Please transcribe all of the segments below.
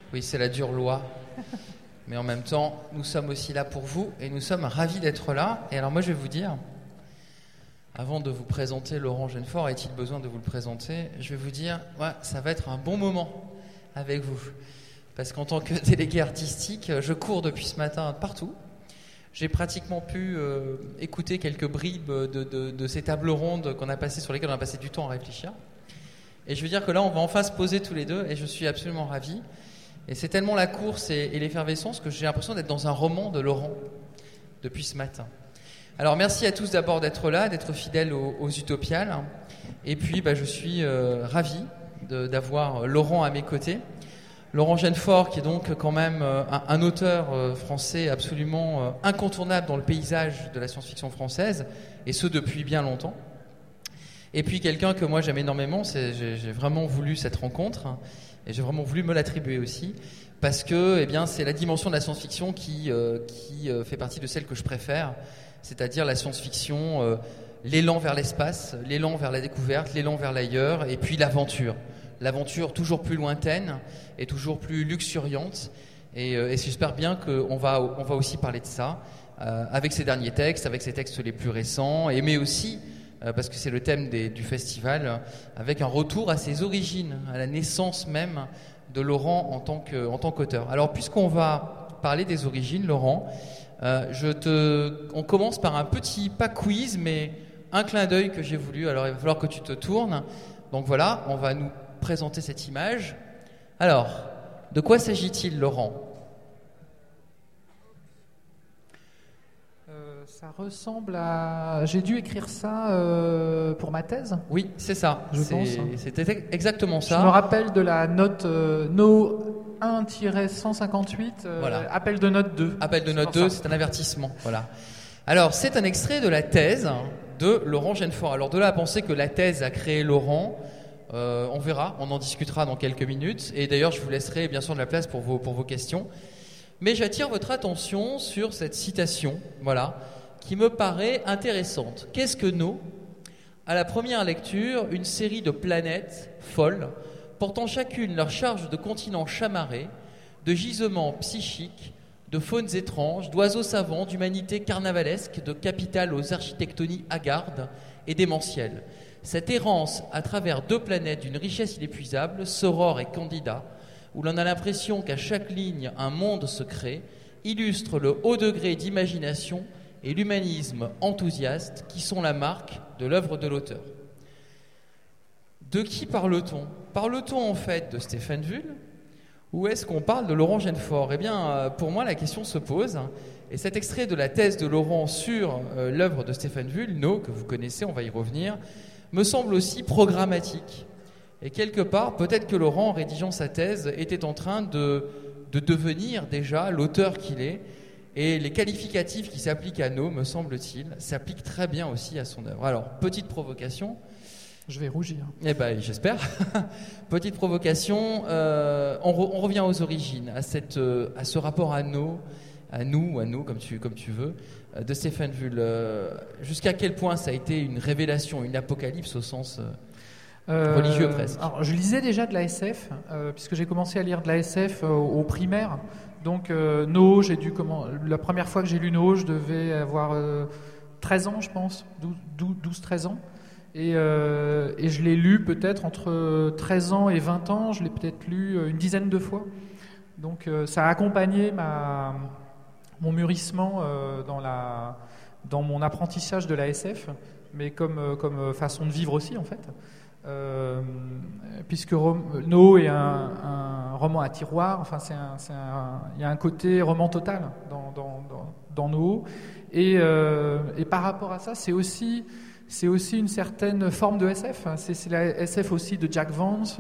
Oui, c'est la dure loi. Mais en même temps, nous sommes aussi là pour vous et nous sommes ravis d'être là. Et alors moi, je vais vous dire, avant de vous présenter Laurent Genefort, a-t-il besoin de vous le présenter? Je vais vous dire, ouais, ça va être un bon moment avec vous. Parce qu'en tant que délégué artistique, je cours depuis ce matin partout. J'ai pratiquement pu écouter quelques bribes de ces tables rondes sur lesquelles on a passé du temps à réfléchir. Et je veux dire que là, on va enfin se poser tous les deux et je suis absolument ravi. Et c'est tellement la course et l'effervescence que j'ai l'impression d'être dans un roman de Laurent depuis ce matin. Alors merci à tous d'abord d'être là, d'être fidèles aux Utopiales. Et puis je suis ravi d'avoir Laurent à mes côtés. Laurent Genefort, qui est donc quand même un auteur français absolument incontournable dans le paysage de la science-fiction française, et ce depuis bien longtemps. Et puis quelqu'un que moi j'aime énormément, j'ai vraiment voulu cette rencontre, et j'ai vraiment voulu me l'attribuer aussi, parce que c'est la dimension de la science-fiction qui fait partie de celle que je préfère, c'est-à-dire la science-fiction, l'élan vers l'espace, l'élan vers la découverte, l'élan vers l'ailleurs, et puis l'aventure. L'aventure toujours plus lointaine et toujours plus luxuriante. Et j'espère bien qu'on va aussi parler de ça avec ces derniers textes, avec ces textes les plus récents, mais aussi, parce que c'est le thème du festival, avec un retour à ses origines, à la naissance même de Laurent en tant qu'auteur. Alors, puisqu'on va parler des origines, Laurent, on commence par un petit, pas quiz, mais un clin d'œil que j'ai voulu. Alors, il va falloir que tu te tournes. Donc voilà, on va nous présenter cette image. Alors, de quoi s'agit-il, Laurent? Ça ressemble à... J'ai dû écrire ça pour ma thèse. Oui, c'est ça. Je pense. C'était exactement ça. Je me rappelle de la note No 1-158, voilà. Appel de note 2. Appel de note 2, c'est un avertissement. Voilà. Alors, c'est un extrait de la thèse de Laurent Genefort. Alors, de là à penser que la thèse a créé Laurent, on verra, on en discutera dans quelques minutes. Et d'ailleurs, je vous laisserai bien sûr de la place pour vos questions. Mais j'attire votre attention sur cette citation, voilà, qui me paraît intéressante. Qu'est-ce que No? À la première lecture, une série de planètes folles, portant chacune leur charge de continents chamarrés, de gisements psychiques, de faunes étranges, d'oiseaux savants, d'humanités carnavalesques, de capitales aux architectonies hagardes et démentielles. Cette errance à travers deux planètes d'une richesse inépuisable, Soror et Candida, où l'on a l'impression qu'à chaque ligne un monde se crée, illustre le haut degré d'imagination et l'humanisme enthousiaste qui sont la marque de l'œuvre de l'auteur. De qui parle-t-on? Parle-t-on en fait de Stéphane Vull ou est-ce qu'on parle de Laurent Genefort? Eh bien, pour moi, la question se pose. Et cet extrait de la thèse de Laurent sur l'œuvre de Stéphane Vull, No, que vous connaissez, on va y revenir, me semble aussi programmatique. Et quelque part, peut-être que Laurent, en rédigeant sa thèse, était en train de devenir déjà l'auteur qu'il est. Et les qualificatifs qui s'appliquent à No, me semble-t-il, s'appliquent très bien aussi à son œuvre. Alors, petite provocation. Je vais rougir. Eh bien, j'espère. Petite provocation. On revient aux origines, à ce rapport à No, à nous ou à nous, comme tu veux, de Stéphane Vull. Jusqu'à quel point ça a été une révélation, une apocalypse au sens religieux presque? Alors, je lisais déjà de la SF, puisque j'ai commencé à lire de la SF au primaire. Donc No, la première fois que j'ai lu No, je devais avoir 13 ans, je pense, 12-13 ans. Et je l'ai lu peut-être entre 13 ans et 20 ans, je l'ai peut-être lu une dizaine de fois. Donc ça a accompagné mon mûrissement dans mon apprentissage de la SF, mais comme façon de vivre aussi en fait. Puisque No est un roman à tiroir, enfin il y a un côté roman total dans No, et par rapport à ça, c'est aussi une certaine forme de SF. C'est la SF aussi de Jack Vance,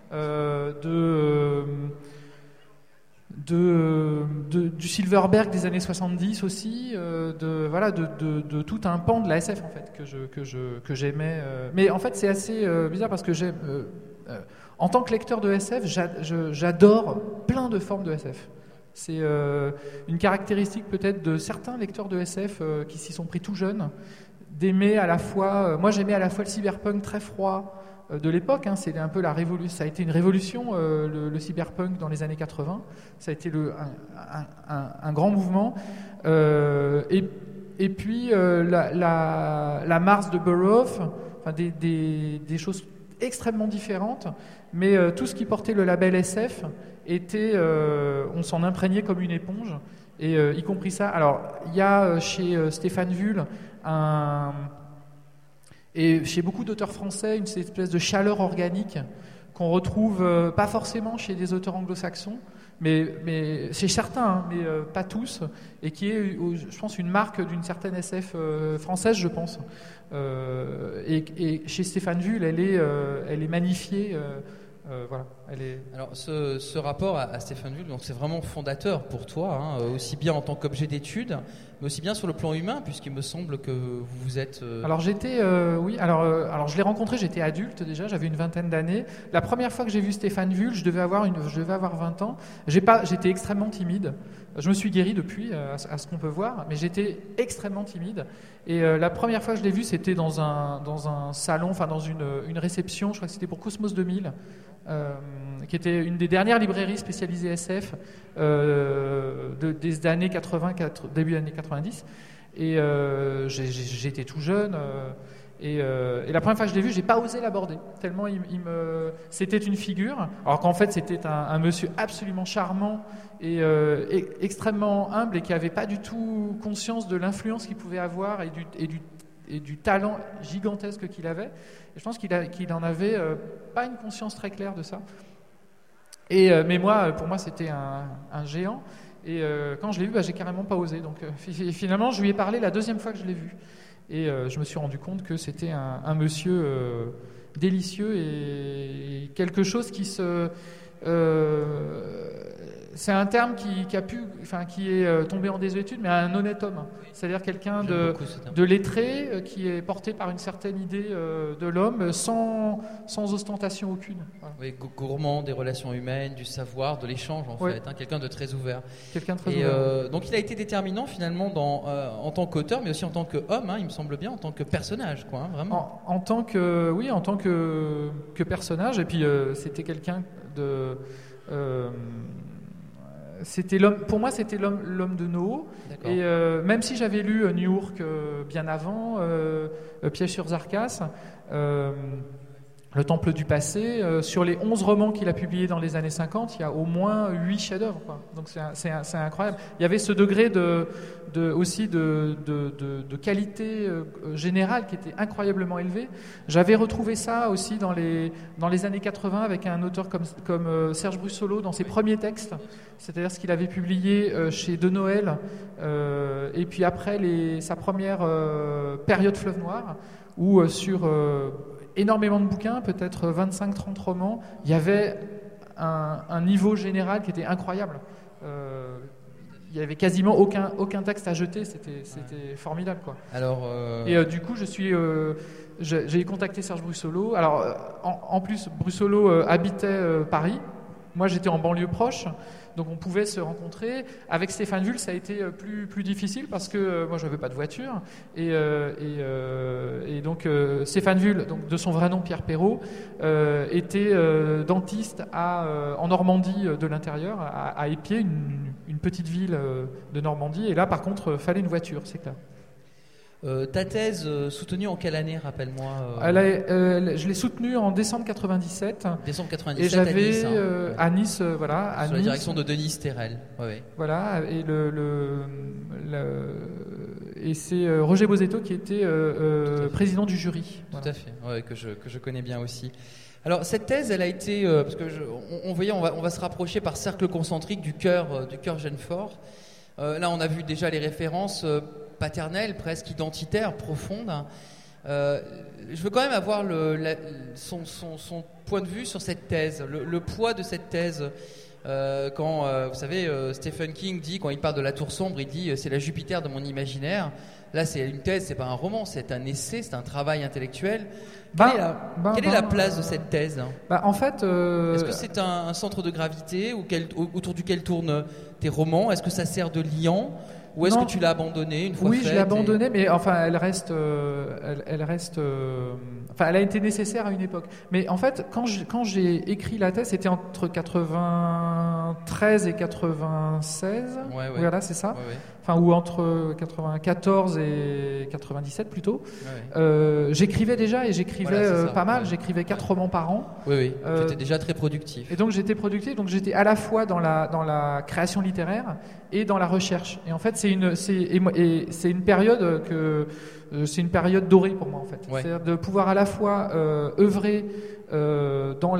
du Silverberg des années 70 aussi, de tout un pan de la SF en fait que j'aimais. Mais en fait c'est assez bizarre parce que en tant que lecteur de SF, j'adore plein de formes de SF. C'est une caractéristique peut-être de certains lecteurs de SF qui s'y sont pris tout jeunes, d'aimer à la fois. Moi j'aimais à la fois le cyberpunk très froid, de l'époque. C'est un peu la révolution. Ça a été une révolution, le cyberpunk dans les années 80. Ça a été un grand mouvement. Et puis la Mars de Burroughs, enfin des choses extrêmement différentes, mais tout ce qui portait le label SF était, on s'en imprégnait comme une éponge, et y compris ça. Alors il y a chez Stéphane Vull et chez beaucoup d'auteurs français une espèce de chaleur organique qu'on retrouve pas forcément chez des auteurs anglo-saxons, mais chez certains, mais pas tous, et qui est, je pense, une marque d'une certaine SF française, je pense. Et chez Stéphane Vull, elle est magnifiée. Voilà, Alors, ce rapport à Stéphane Vull, donc c'est vraiment fondateur pour toi, aussi bien en tant qu'objet d'étude, mais aussi bien sur le plan humain, puisqu'il me semble que vous êtes... Alors j'étais, alors je l'ai rencontré, j'étais adulte déjà, j'avais une vingtaine d'années. La première fois que j'ai vu Stéphane Vull, je devais avoir 20 ans. J'étais extrêmement timide. Je me suis guéri depuis, à ce qu'on peut voir, mais j'étais extrêmement timide. Et la première fois que je l'ai vu, c'était dans un salon, enfin dans une réception, je crois que c'était pour Cosmos 2000, qui était une des dernières librairies spécialisées SF des années 80, début années 90. Et j'étais tout jeune. Et la première fois que je l'ai vu, j'ai pas osé l'aborder tellement c'était une figure, alors qu'en fait c'était un monsieur absolument charmant et extrêmement humble, et qui avait pas du tout conscience de l'influence qu'il pouvait avoir et du talent gigantesque qu'il avait. Et je pense qu'il en avait pas une conscience très claire de ça. Mais pour moi c'était un géant. Et quand je l'ai vu, j'ai carrément pas osé. Donc finalement, je lui ai parlé la deuxième fois que je l'ai vu. Et je me suis rendu compte que c'était un monsieur délicieux et quelque chose qui se... c'est un terme qui est tombé en désuétude, mais un honnête homme. C'est-à-dire quelqu'un de lettré, qui est porté par une certaine idée de l'homme, sans ostentation aucune. Voilà. Oui, gourmand des relations humaines, du savoir, de l'échange en fait. Quelqu'un de très ouvert. Quelqu'un de très ouvert. Donc il a été déterminant finalement en tant qu'auteur, mais aussi en tant qu'homme, il me semble bien, en tant que personnage, vraiment. En tant que personnage. Et puis c'était quelqu'un de... pour moi, c'était l'homme de Noé. Et même si j'avais lu New York bien avant, Piège sur Zarkas, Le Temple du Passé, sur les 11 romans qu'il a publiés dans les années 50, il y a au moins 8 chefs-d'œuvre. Donc c'est incroyable. Il y avait ce degré aussi de qualité générale qui était incroyablement élevé. J'avais retrouvé ça aussi dans les années 80 avec un auteur comme Serge Brussolo dans ses premiers textes, c'est-à-dire ce qu'il avait publié chez De Noël, et puis après sa première période Fleuve Noir, où sur énormément de bouquins, peut-être 25-30 romans, il y avait un niveau général qui était incroyable. Il n'y avait quasiment aucun texte à jeter, c'était formidable, quoi. Alors, Et du coup, j'ai contacté Serge Brussolo. Alors, en plus, Brussolo habitait Paris. Moi, j'étais en banlieue proche, donc on pouvait se rencontrer. Avec Stéphane Vull, ça a été plus difficile parce que moi, je n'avais pas de voiture. Et donc, Stéphane Vull, donc, de son vrai nom, Pierre Perrault, était dentiste en Normandie de l'intérieur, à Épied, une petite ville de Normandie. Et là, par contre, fallait une voiture, c'est clair. Ta thèse soutenue en quelle année, rappelle-moi Je l'ai soutenue en décembre 97. Décembre 97 et j'avais à Nice. À Nice, voilà. Sous la direction de Denis Sterel. Ouais. Voilà, et et c'est Roger Bozetto qui était président du jury. Tout à fait, que je connais bien aussi. Alors cette thèse, elle a été parce que on va se rapprocher par cercle concentrique du cœur Genefort. Là, on a vu déjà les références paternelles, presque identitaires, profondes. Je veux quand même avoir son point de vue sur cette thèse, le poids de cette thèse. Quand, vous savez, Stephen King dit, quand il parle de la tour sombre, il dit c'est la Jupiter de mon imaginaire. Là, c'est une thèse, c'est pas un roman, c'est un essai, c'est un travail intellectuel. Quelle est la place de cette thèse? En fait, est-ce que c'est un centre de gravité autour duquel tournent tes romans? Est-ce que ça sert de liant? Ou est-ce que tu l'as abandonnée une fois faite? Oui, je l'ai abandonnée, mais enfin, elle reste. Enfin, elle a été nécessaire à une époque. Mais en fait, quand j'ai écrit la thèse, c'était entre 93 et 96. Ouais. Voilà, c'est ça. Ouais. Enfin, ou entre 94 et 97 plutôt. Ouais. J'écrivais déjà et j'écrivais pas mal. Ouais. J'écrivais 4 romans par an. Oui. Tu étais déjà très productif. Et donc j'étais productif. Donc j'étais à la fois dans la création littéraire et dans la recherche. Et en fait, c'est une période c'est une période dorée pour moi en fait. Ouais. C'est-à-dire de pouvoir à la fois œuvrer dans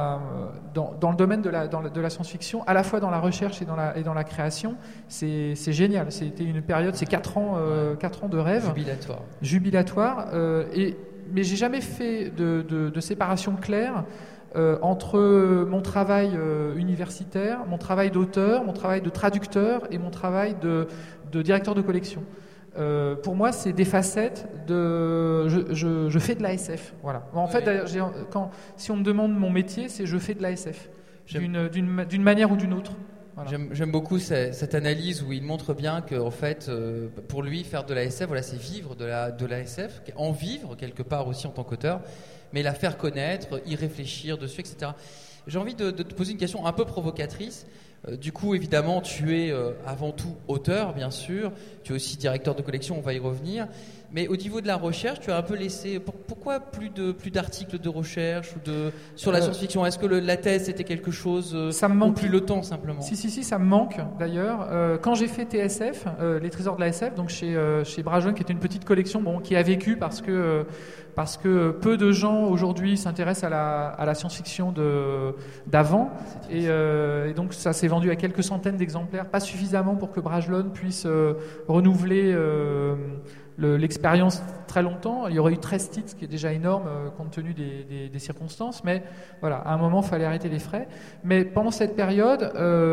le domaine de la science-fiction, à la fois dans la recherche et dans la création. C'est génial. C'était une période, c'est 4 ans de rêve. Jubilatoire. Mais j'ai jamais fait de séparation claire entre mon travail universitaire, mon travail d'auteur, mon travail de traducteur et mon travail de directeur de collection. Pour moi, c'est des facettes de. Je fais de l'ASF. Voilà. En fait, d'ailleurs, si on me demande mon métier, c'est je fais de l'ASF d'une manière ou d'une autre. Voilà. J'aime beaucoup cette analyse où il montre bien que, en fait, pour lui, faire de l'ASF, voilà, c'est vivre de l'ASF, en vivre quelque part aussi en tant qu'auteur, mais la faire connaître, y réfléchir dessus, etc. J'ai envie de te poser une question un peu provocatrice. Du coup, évidemment, tu es avant tout auteur, bien sûr. Tu es aussi directeur de collection, on va y revenir. Mais au niveau de la recherche, tu as un peu laissé. Pourquoi plus d'articles de recherche sur la science-fiction? Est-ce que la thèse c'était quelque chose ça me manque. Ou plus le temps simplement? Si, ça me manque d'ailleurs. Quand j'ai fait TSF, les Trésors de la SF, donc chez Bragelonne, qui était une petite collection, qui a vécu parce que peu de gens aujourd'hui s'intéressent à la science-fiction d'avant, et donc ça s'est vendu à quelques centaines d'exemplaires, pas suffisamment pour que Bragelonne puisse renouveler l'expérience très longtemps. Il y aurait eu 13 titres, ce qui est déjà énorme compte tenu des circonstances, mais voilà, à un moment il fallait arrêter les frais. Mais pendant cette période,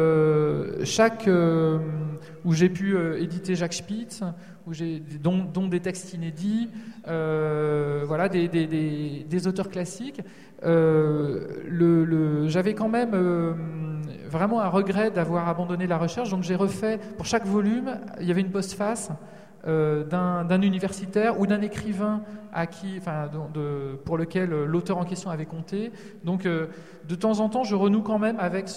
où j'ai pu éditer Jacques Spitz, dont des textes inédits, voilà, des auteurs classiques, j'avais quand même vraiment un regret d'avoir abandonné la recherche, donc j'ai refait, pour chaque volume, il y avait une postface d'un universitaire ou d'un écrivain pour lequel l'auteur en question avait compté. Donc de temps en temps, je renoue quand même avec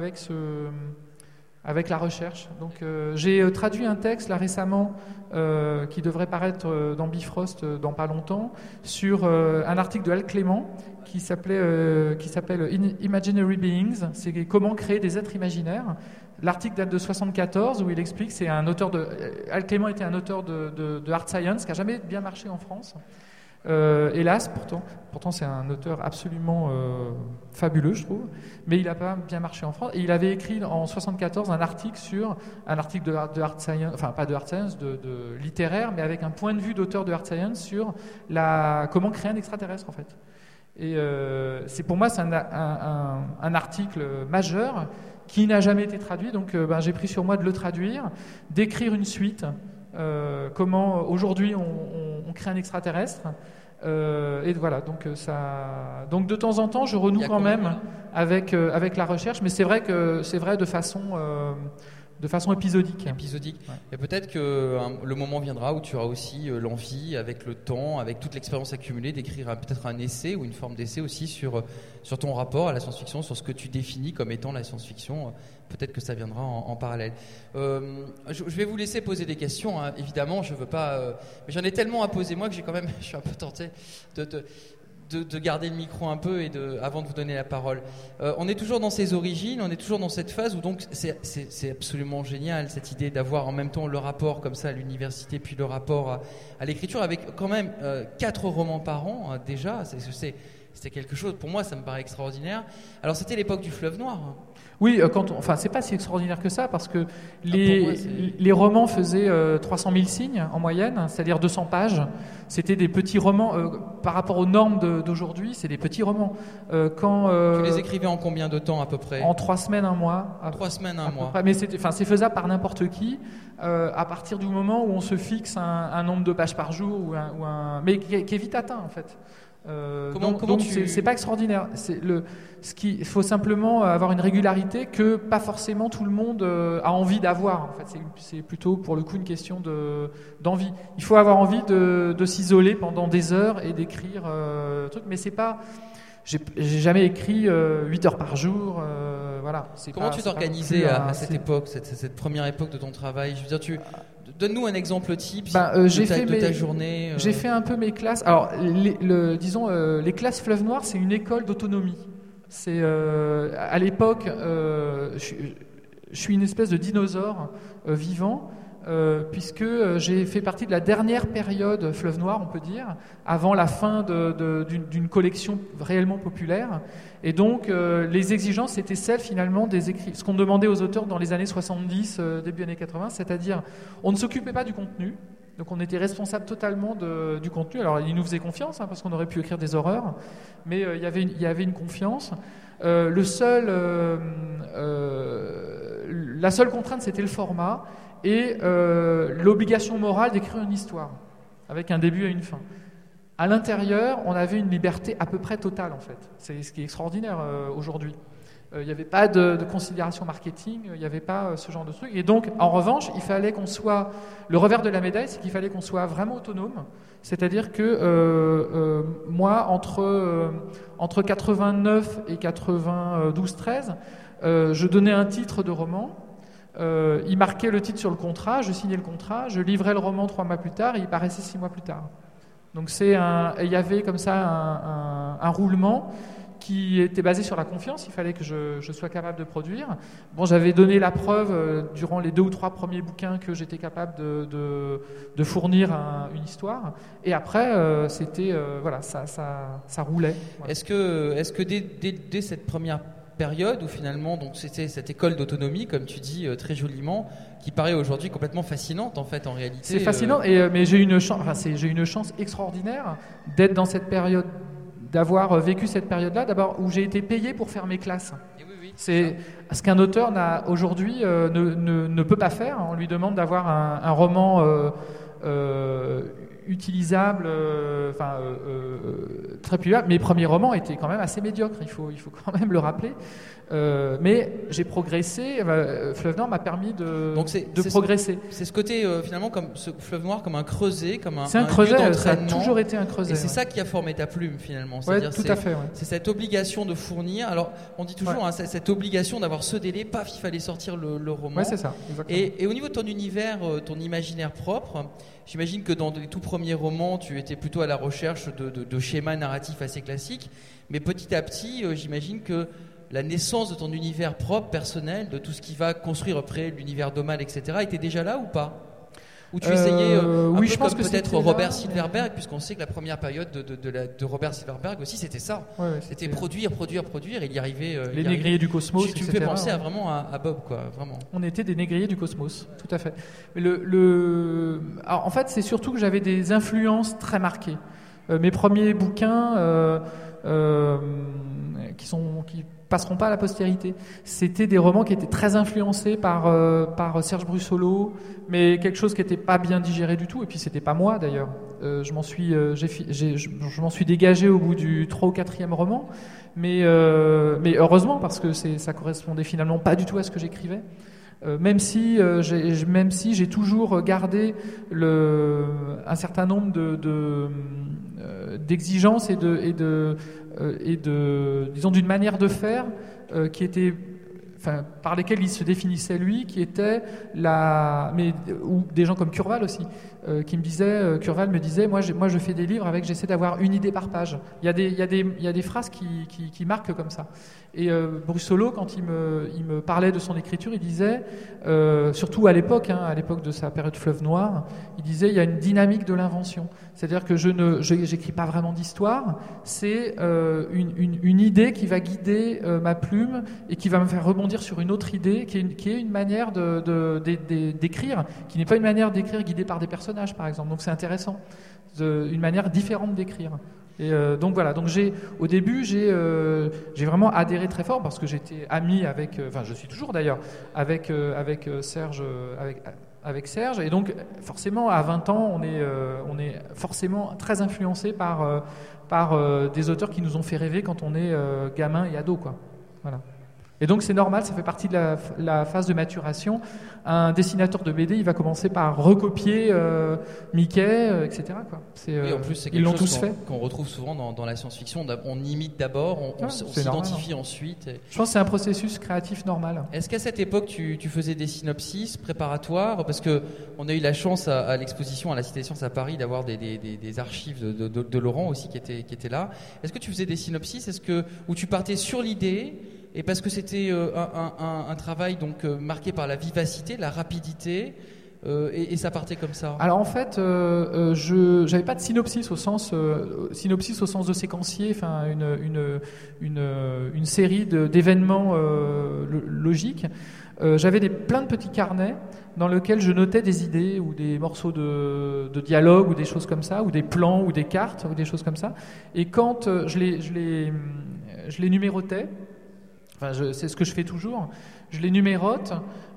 la recherche. Donc j'ai traduit un texte là récemment qui devrait paraître dans Bifrost dans pas longtemps, sur un article de Hal Clément qui s'appelle Imaginary Beings. C'est comment créer des êtres imaginaires. L'article date de 1974, où il explique, Hal Clément était un auteur de hard science qui n'a jamais bien marché en France. Hélas, pourtant c'est un auteur absolument fabuleux, je trouve, mais il n'a pas bien marché en France. Et il avait écrit en 1974 un article de hard science, enfin pas de hard science, de littéraire, mais avec un point de vue d'auteur de hard science sur comment créer un extraterrestre en fait. Et pour moi c'est un article majeur qui n'a jamais été traduit, donc j'ai pris sur moi de le traduire, d'écrire une suite, comment aujourd'hui on crée un extraterrestre, et voilà, donc de temps en temps je renoue quand même avec la recherche, mais c'est vrai de façon épisodique. Ouais. Et peut-être que le moment viendra où tu auras aussi l'envie, avec le temps, avec toute l'expérience accumulée, d'écrire peut-être un essai ou une forme d'essai aussi sur ton rapport à la science-fiction, sur ce que tu définis comme étant la science-fiction. Peut-être que ça viendra en parallèle. Je vais vous laisser poser des questions, hein. Évidemment, je veux pas. Mais j'en ai tellement à poser moi que je suis un peu tenté de garder le micro un peu avant de vous donner la parole. On est toujours dans ces origines, on est toujours dans cette phase où donc c'est absolument génial cette idée d'avoir en même temps le rapport comme ça à l'université puis le rapport à l'écriture avec quand même 4 romans par an déjà. c'était quelque chose, pour moi ça me paraît extraordinaire. Alors c'était l'époque du Fleuve Noir. Oui, c'est pas si extraordinaire que ça, parce que Pour moi, les romans faisaient 300 000 signes en moyenne, c'est-à-dire 200 pages. C'était des petits romans, par rapport aux normes d'aujourd'hui, c'est des petits romans. Tu les écrivais en combien de temps à peu près? En 3 semaines, 1 mois. 3 semaines, 1 mois. Mais c'est faisable par n'importe qui, à partir du moment où on se fixe un nombre de pages par jour, mais qui est vite atteint en fait. C'est pas extraordinaire. Il faut simplement avoir une régularité que pas forcément tout le monde a envie d'avoir. En fait, c'est plutôt pour le coup une question d'envie. Il faut avoir envie de s'isoler pendant des heures et d'écrire truc. Mais c'est pas. J'ai jamais écrit 8 heures par jour. Voilà. Comment tu t'organisais à cette époque, cette première époque de ton travail? Je veux dire, donne-nous un exemple type de ta journée. J'ai fait un peu mes classes. Alors, les classes Fleuve Noir, c'est une école d'autonomie. C'est à l'époque, je suis une espèce de dinosaure vivant. Puisque j'ai fait partie de la dernière période Fleuve Noir, on peut dire, avant la fin d'une collection réellement populaire. Et donc, les exigences étaient celles, finalement, ce qu'on demandait aux auteurs dans les années 70, début années 80, c'est-à-dire, on ne s'occupait pas du contenu, donc on était responsable totalement du contenu. Alors, ils nous faisaient confiance, parce qu'on aurait pu écrire des horreurs, mais il y avait une confiance. La seule contrainte, c'était le format, et l'obligation morale d'écrire une histoire avec un début et une fin. À l'intérieur, on avait une liberté à peu près totale en fait. C'est ce qui est extraordinaire aujourd'hui. Il n'y avait pas de considération marketing, il n'y avait pas ce genre de truc. Et donc, en revanche, il fallait qu'on soit... Le revers de la médaille, c'est qu'il fallait qu'on soit vraiment autonome. C'est-à-dire que moi, entre 89 et 92-13, je donnais un titre de roman. Il marquait le titre sur le contrat, je signais le contrat, je livrais le roman 3 mois plus tard et il paraissait 6 mois plus tard. Donc il y avait comme ça un roulement qui était basé sur la confiance. Il fallait que je sois capable de produire. Bon, j'avais donné la preuve durant les 2 ou 3 premiers bouquins que j'étais capable de fournir une histoire. Et après, c'était voilà, ça roulait. Voilà. Est-ce que dès cette première période où finalement donc c'était cette école d'autonomie, comme tu dis très joliment, qui paraît aujourd'hui complètement fascinante en fait en réalité. C'est fascinant, mais j'ai eu une chance extraordinaire d'être dans cette période, d'avoir vécu cette période-là, d'abord où j'ai été payé pour faire mes classes. Oui, c'est ce qu'un auteur aujourd'hui ne peut pas faire. On lui demande d'avoir un roman utilisable, très publiable. Mes premiers romans étaient quand même assez médiocres, il faut quand même le rappeler. Mais j'ai progressé. Fleuve Noir m'a permis de progresser. C'est ce côté finalement comme ce Fleuve Noir comme un creuset, comme un creuset, lieu d'entraînement. Ça a toujours été un creuset. Et c'est ça qui a formé ta plume finalement. C'est-à-dire tout à fait. Ouais. C'est cette obligation de fournir. Alors on dit toujours cette obligation d'avoir ce délai. Paf, il fallait sortir le roman. Ouais, c'est ça. Exactement. Et au niveau de ton univers, ton imaginaire propre, j'imagine que dans les tout premiers romans, tu étais plutôt à la recherche de schémas narratifs assez classiques. Mais petit à petit, j'imagine que la naissance de ton univers propre, personnel, de tout ce qui va construire après l'univers d'Aumale, etc., était déjà là ou pas? Ou tu essayais oui, je pense comme que peut-être Robert Silverberg, puisqu'on sait que la première période de Robert Silverberg aussi, c'était ça. Ouais, c'était produire, et il y arrivait... les négriers du cosmos, Tu me fais penser vraiment à Bob, quoi, vraiment. On était des négriers du cosmos, tout à fait. Mais alors, en fait, c'est surtout que j'avais des influences très marquées. Mes premiers bouquins... qui passeront pas à la postérité. C'était des romans qui étaient très influencés par Serge Brussolo, mais quelque chose qui n'était pas bien digéré du tout. Et puis c'était pas moi d'ailleurs. Je m'en suis dégagé au bout du 3 ou 4e roman, mais heureusement parce que ça correspondait finalement pas du tout à ce que j'écrivais. Même si j'ai toujours gardé un certain nombre d'exigences et disons d'une manière de faire qui était par lesquels il se définissait lui, qui était ou des gens comme Curval aussi, qui me disaient, Curval me disait, moi je fais des livres j'essaie d'avoir une idée par page. Il y a des phrases qui marquent comme ça. Et Brussolo, quand il me parlait de son écriture, il disait, surtout à l'époque de sa période Fleuve Noir, il disait, il y a une dynamique de l'invention. C'est-à-dire que j'écris pas vraiment d'histoire, c'est une idée qui va guider ma plume et qui va me faire rebondir sur une autre idée, qui est une manière d'écrire, qui n'est pas une manière d'écrire guidée par des personnages, par exemple. Donc c'est intéressant, une manière différente d'écrire. Et donc voilà, au début j'ai vraiment adhéré très fort parce que j'étais ami avec, je suis toujours d'ailleurs, avec Serge, avec Serge, et donc forcément à 20 ans on est forcément très influencé par des auteurs qui nous ont fait rêver quand on est gamin et ado, quoi. Voilà. Et donc c'est normal, ça fait partie de la phase de maturation. Un dessinateur de BD, il va commencer par recopier Mickey, etc. Quoi. Oui, en plus, c'est quelque chose qu'on retrouve souvent dans la science-fiction. On imite d'abord, on s'identifie ensuite. Je pense que c'est un processus créatif normal. Est-ce qu'à cette époque, tu faisais des synopsis préparatoires? Parce qu'on a eu la chance à l'exposition à la Cité des Sciences à Paris d'avoir des archives de Laurent aussi qui étaient là. Est-ce que tu faisais des synopsis où tu partais sur l'idée? Et parce que c'était un travail donc marqué par la vivacité, la rapidité, et ça partait comme ça. Alors en fait, je n'avais pas de synopsis au sens de séquencier, enfin une série d'événements logiques. J'avais plein de petits carnets dans lesquels je notais des idées ou des morceaux de dialogue ou des choses comme ça, ou des plans ou des cartes ou des choses comme ça. Et quand je les numérotais. C'est ce que je fais toujours. Je les numérote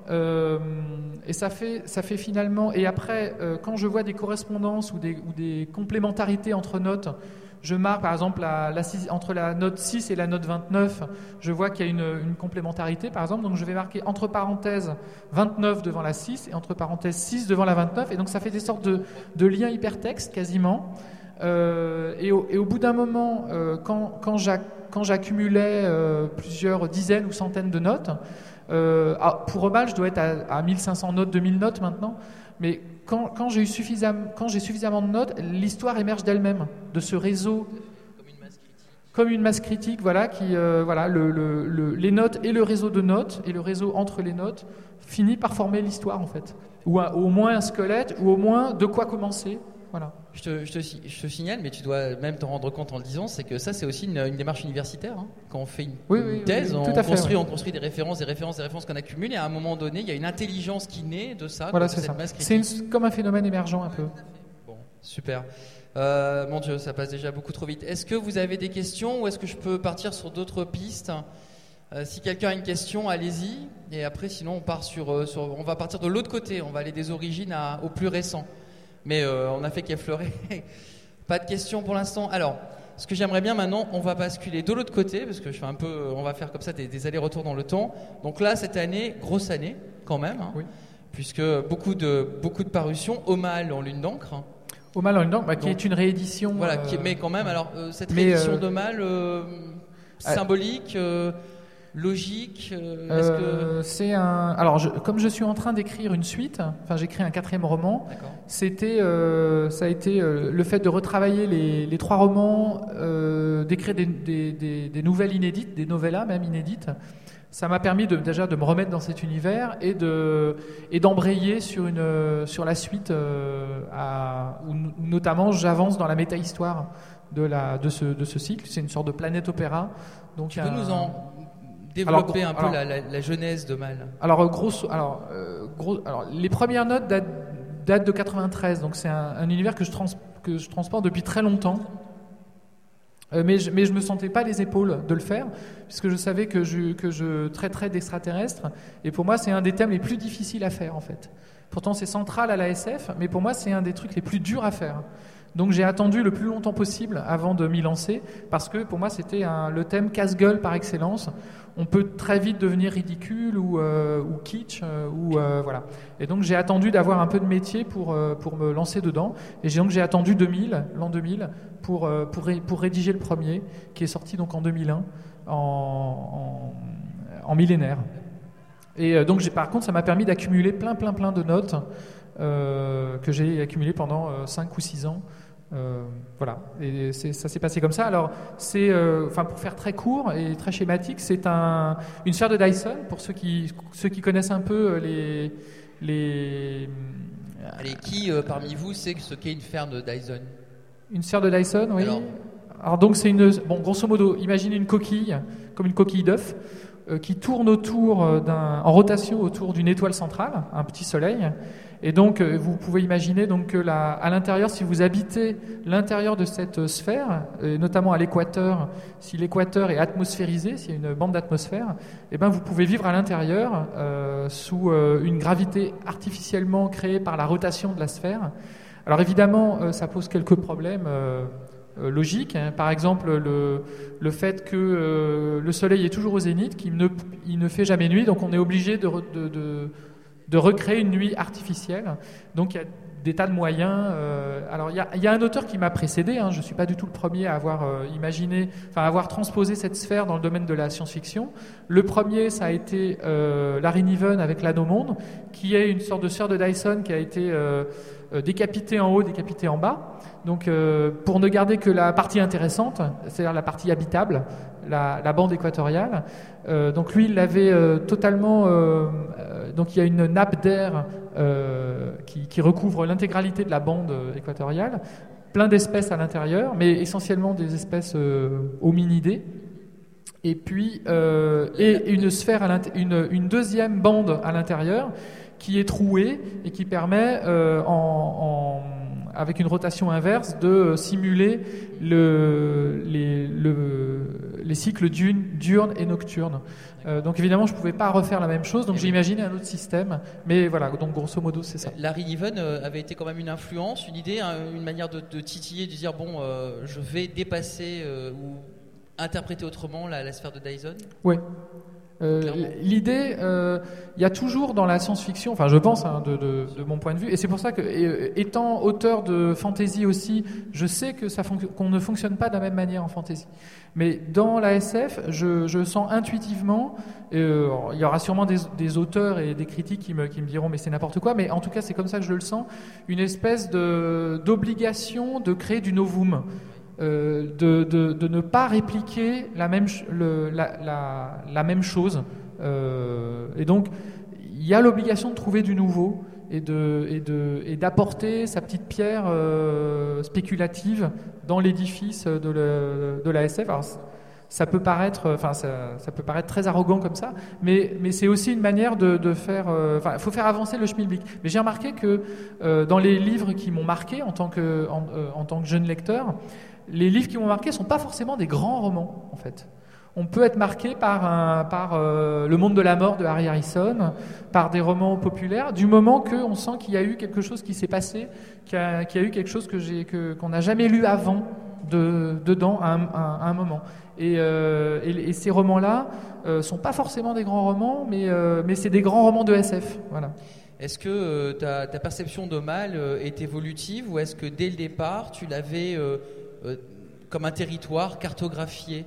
et ça fait finalement. Et après, quand je vois des correspondances ou des complémentarités entre notes, je marque par exemple entre la note 6 et la note 29, je vois qu'il y a une complémentarité par exemple. Donc je vais marquer entre parenthèses 29 devant la 6 et entre parenthèses 6 devant la 29. Et donc ça fait des sortes de liens hypertextes quasiment. Et au bout d'un moment, quand j'accumulais plusieurs dizaines ou centaines de notes, pour Obal, je dois être à 1500 notes, 2000 notes maintenant, mais quand j'ai suffisamment de notes, l'histoire émerge d'elle-même, de ce réseau. Comme une masse critique, voilà, les notes et le réseau de notes, et le réseau entre les notes, finit par former l'histoire, en fait. Ou au moins un squelette, ou au moins de quoi commencer. Voilà. Je te signale, mais tu dois même te rendre compte en le disant, c'est que ça, c'est aussi une démarche universitaire. Hein. Quand on fait une thèse, on construit des références qu'on accumule, et à un moment donné, il y a une intelligence qui naît de ça. Voilà, c'est ça. C'est comme un phénomène émergent un peu. Bon, super. Mon Dieu, ça passe déjà beaucoup trop vite. Est-ce que vous avez des questions ou est-ce que je peux partir sur d'autres pistes? Si quelqu'un a une question, allez-y. Et après, sinon, on va partir de l'autre côté. On va aller des origines au plus récent. Mais on a fait qu'effleurer. Pas de questions pour l'instant. Alors, ce que j'aimerais bien maintenant, on va basculer de l'autre côté, parce que on va faire comme ça des allers-retours dans le temps. Donc là, cette année, grosse année quand même, hein, oui. Puisque beaucoup de parutions. Omal en lune d'encre. Hein. Omal en lune d'encre, qui est une réédition. Voilà, mais quand même. Alors cette réédition d'Omal, symbolique. Logique, comme je suis en train d'écrire une suite, j'écris un 4e roman. D'accord. Ça a été le fait de retravailler les 3 romans, d'écrire des nouvelles inédites, des novellas même inédites. Ça m'a permis déjà de me remettre dans cet univers et d'embrayer sur la suite, où notamment j'avance dans la méta-histoire de ce cycle. C'est une sorte de planète opéra. Donc tu peux nous en développer un peu la genèse d'Omal. Les premières notes datent de 93, donc c'est un univers que je transporte depuis très longtemps. Mais je me sentais pas les épaules de le faire, puisque je savais que je traiterais d'extraterrestres, et pour moi c'est un des thèmes les plus difficiles à faire en fait. Pourtant c'est central à la SF, mais pour moi c'est un des trucs les plus durs à faire. Donc j'ai attendu le plus longtemps possible avant de m'y lancer, parce que pour moi c'était le thème casse-gueule par excellence. On peut très vite devenir ridicule ou kitsch, voilà. Et donc j'ai attendu d'avoir un peu de métier pour me lancer dedans. Et donc j'ai attendu l'an 2000 pour rédiger le premier, qui est sorti donc en 2001 en millénaire. Et donc par contre, ça m'a permis d'accumuler plein de notes que j'ai accumulées pendant 5 ou 6 ans. Voilà, et ça s'est passé comme ça. Alors, pour faire très court et très schématique, c'est une sphère de Dyson, pour ceux qui connaissent un peu les... Allez, qui parmi vous sait ce qu'est une sphère de Dyson? Une sphère de Dyson, oui. Alors donc c'est grosso modo, imaginez une coquille, comme une coquille d'œuf, qui tourne en rotation autour d'une étoile centrale, un petit soleil. Et donc vous pouvez imaginer donc que à l'intérieur, si vous habitez l'intérieur de cette sphère, et notamment à l'équateur, si l'équateur est atmosphérisé, s'il y a une bande d'atmosphère, eh ben vous pouvez vivre à l'intérieur sous une gravité artificiellement créée par la rotation de la sphère. Alors évidemment, ça pose quelques problèmes logiques. Par exemple, le fait que le Soleil est toujours au zénith, qu'il ne fait jamais nuit, donc on est obligé de recréer une nuit artificielle. Donc il y a des tas de moyens. Alors il y a un auteur qui m'a précédé. Je ne suis pas du tout le premier à avoir avoir transposé cette sphère dans le domaine de la science-fiction. Le premier, ça a été Larry Niven avec l'Anneau Monde, qui est une sorte de sphère de Dyson qui a été décapitée en haut, décapitée en bas. Donc pour ne garder que la partie intéressante, c'est-à-dire la partie habitable, la bande équatoriale. Donc lui, il l'avait totalement... donc il y a une nappe d'air qui recouvre l'intégralité de la bande équatoriale, plein d'espèces à l'intérieur, mais essentiellement des espèces hominidées. Et puis une sphère, une deuxième bande à l'intérieur qui est trouée et qui permet avec une rotation inverse de simuler les cycles diurnes et nocturnes. Donc évidemment, je ne pouvais pas refaire la même chose, donc j'ai imaginé un autre système. Mais voilà, donc grosso modo, c'est ça. Larry Niven avait été quand même une influence, une idée, une manière de titiller, de dire je vais dépasser ou interpréter autrement la sphère de Dyson. Oui. L'idée, il y a toujours dans la science-fiction, enfin je pense de mon point de vue, et c'est pour ça que, étant auteur de fantasy aussi, je sais que qu'on ne fonctionne pas de la même manière en fantasy. Mais dans la SF, je sens intuitivement, il y aura sûrement des auteurs et des critiques qui me diront mais c'est n'importe quoi, mais en tout cas c'est comme ça que je le sens, une espèce d'obligation de créer du novum. De ne pas répliquer la même chose. Et donc, il y a l'obligation de trouver du nouveau et d'apporter sa petite pierre spéculative dans l'édifice de la SF. Alors, ça peut paraître très arrogant comme ça, mais c'est aussi une manière de faire. Il faut faire avancer le schmilblick. Mais j'ai remarqué que dans les livres qui m'ont marqué en tant que jeune lecteur, les livres qui m'ont marqué ne sont pas forcément des grands romans, en fait. On peut être marqué par Le Monde de la Mort de Harry Harrison, par des romans populaires, du moment qu'on sent qu'il y a eu quelque chose qui s'est passé, qu'il y a eu quelque chose qu'on n'a jamais lu avant dedans à un moment. Et ces romans-là sont pas forcément des grands romans, mais c'est des grands romans de SF. Voilà. Est-ce que ta perception de mal est évolutive, ou est-ce que dès le départ tu l'avais comme un territoire cartographié?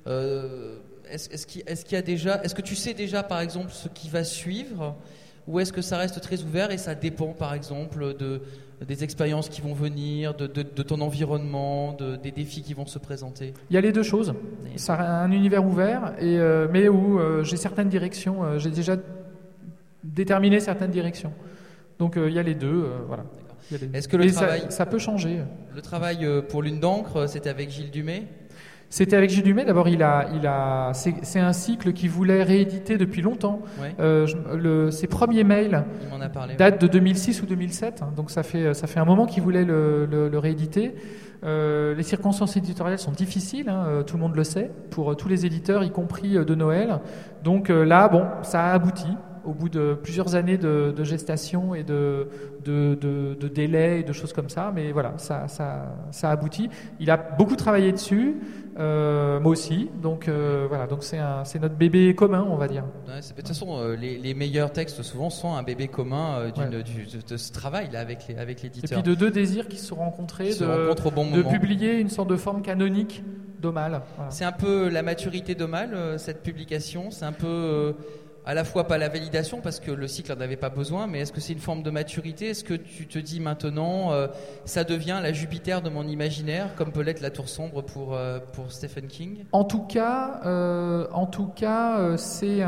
Est-ce que tu sais déjà par exemple ce qui va suivre, ou est-ce que ça reste très ouvert et ça dépend par exemple des expériences qui vont venir, de ton environnement, des défis qui vont se présenter? Il y a les deux choses. Ça a un univers ouvert, mais où j'ai certaines directions, j'ai déjà déterminé certaines directions. Donc il y a les deux, voilà. Est-ce que le travail, ça peut changer. Le travail pour Lune d'encre, c'était avec Gilles Dumay? C'était avec Gilles Dumay. D'abord, c'est un cycle qu'il voulait rééditer depuis longtemps. Ouais. Ses premiers mails datent de 2006 ou 2007, donc ça fait un moment qu'il voulait le rééditer. Les circonstances éditoriales sont difficiles, tout le monde le sait, pour tous les éditeurs, y compris de Noël. Donc là, ça a abouti. Au bout de plusieurs années de gestation et de délais et de choses comme ça, mais voilà, ça aboutit. Il a beaucoup travaillé dessus, moi aussi, donc voilà, donc c'est notre bébé commun, on va dire. Ouais, de toute façon, les meilleurs textes souvent sont un bébé commun de ce travail-là avec l'éditeur. Et puis de deux désirs qui se sont rencontrés, de publier une sorte de forme canonique d'Aumale. Voilà. C'est un peu la maturité d'Aumale, cette publication, c'est un peu... à la fois pas la validation parce que le cycle n'en avait pas besoin, mais est-ce que c'est une forme de maturité? Est-ce que tu te dis maintenant, ça devient la Jupiter de mon imaginaire, comme peut l'être la Tour Sombre pour Stephen King? En tout cas, c'est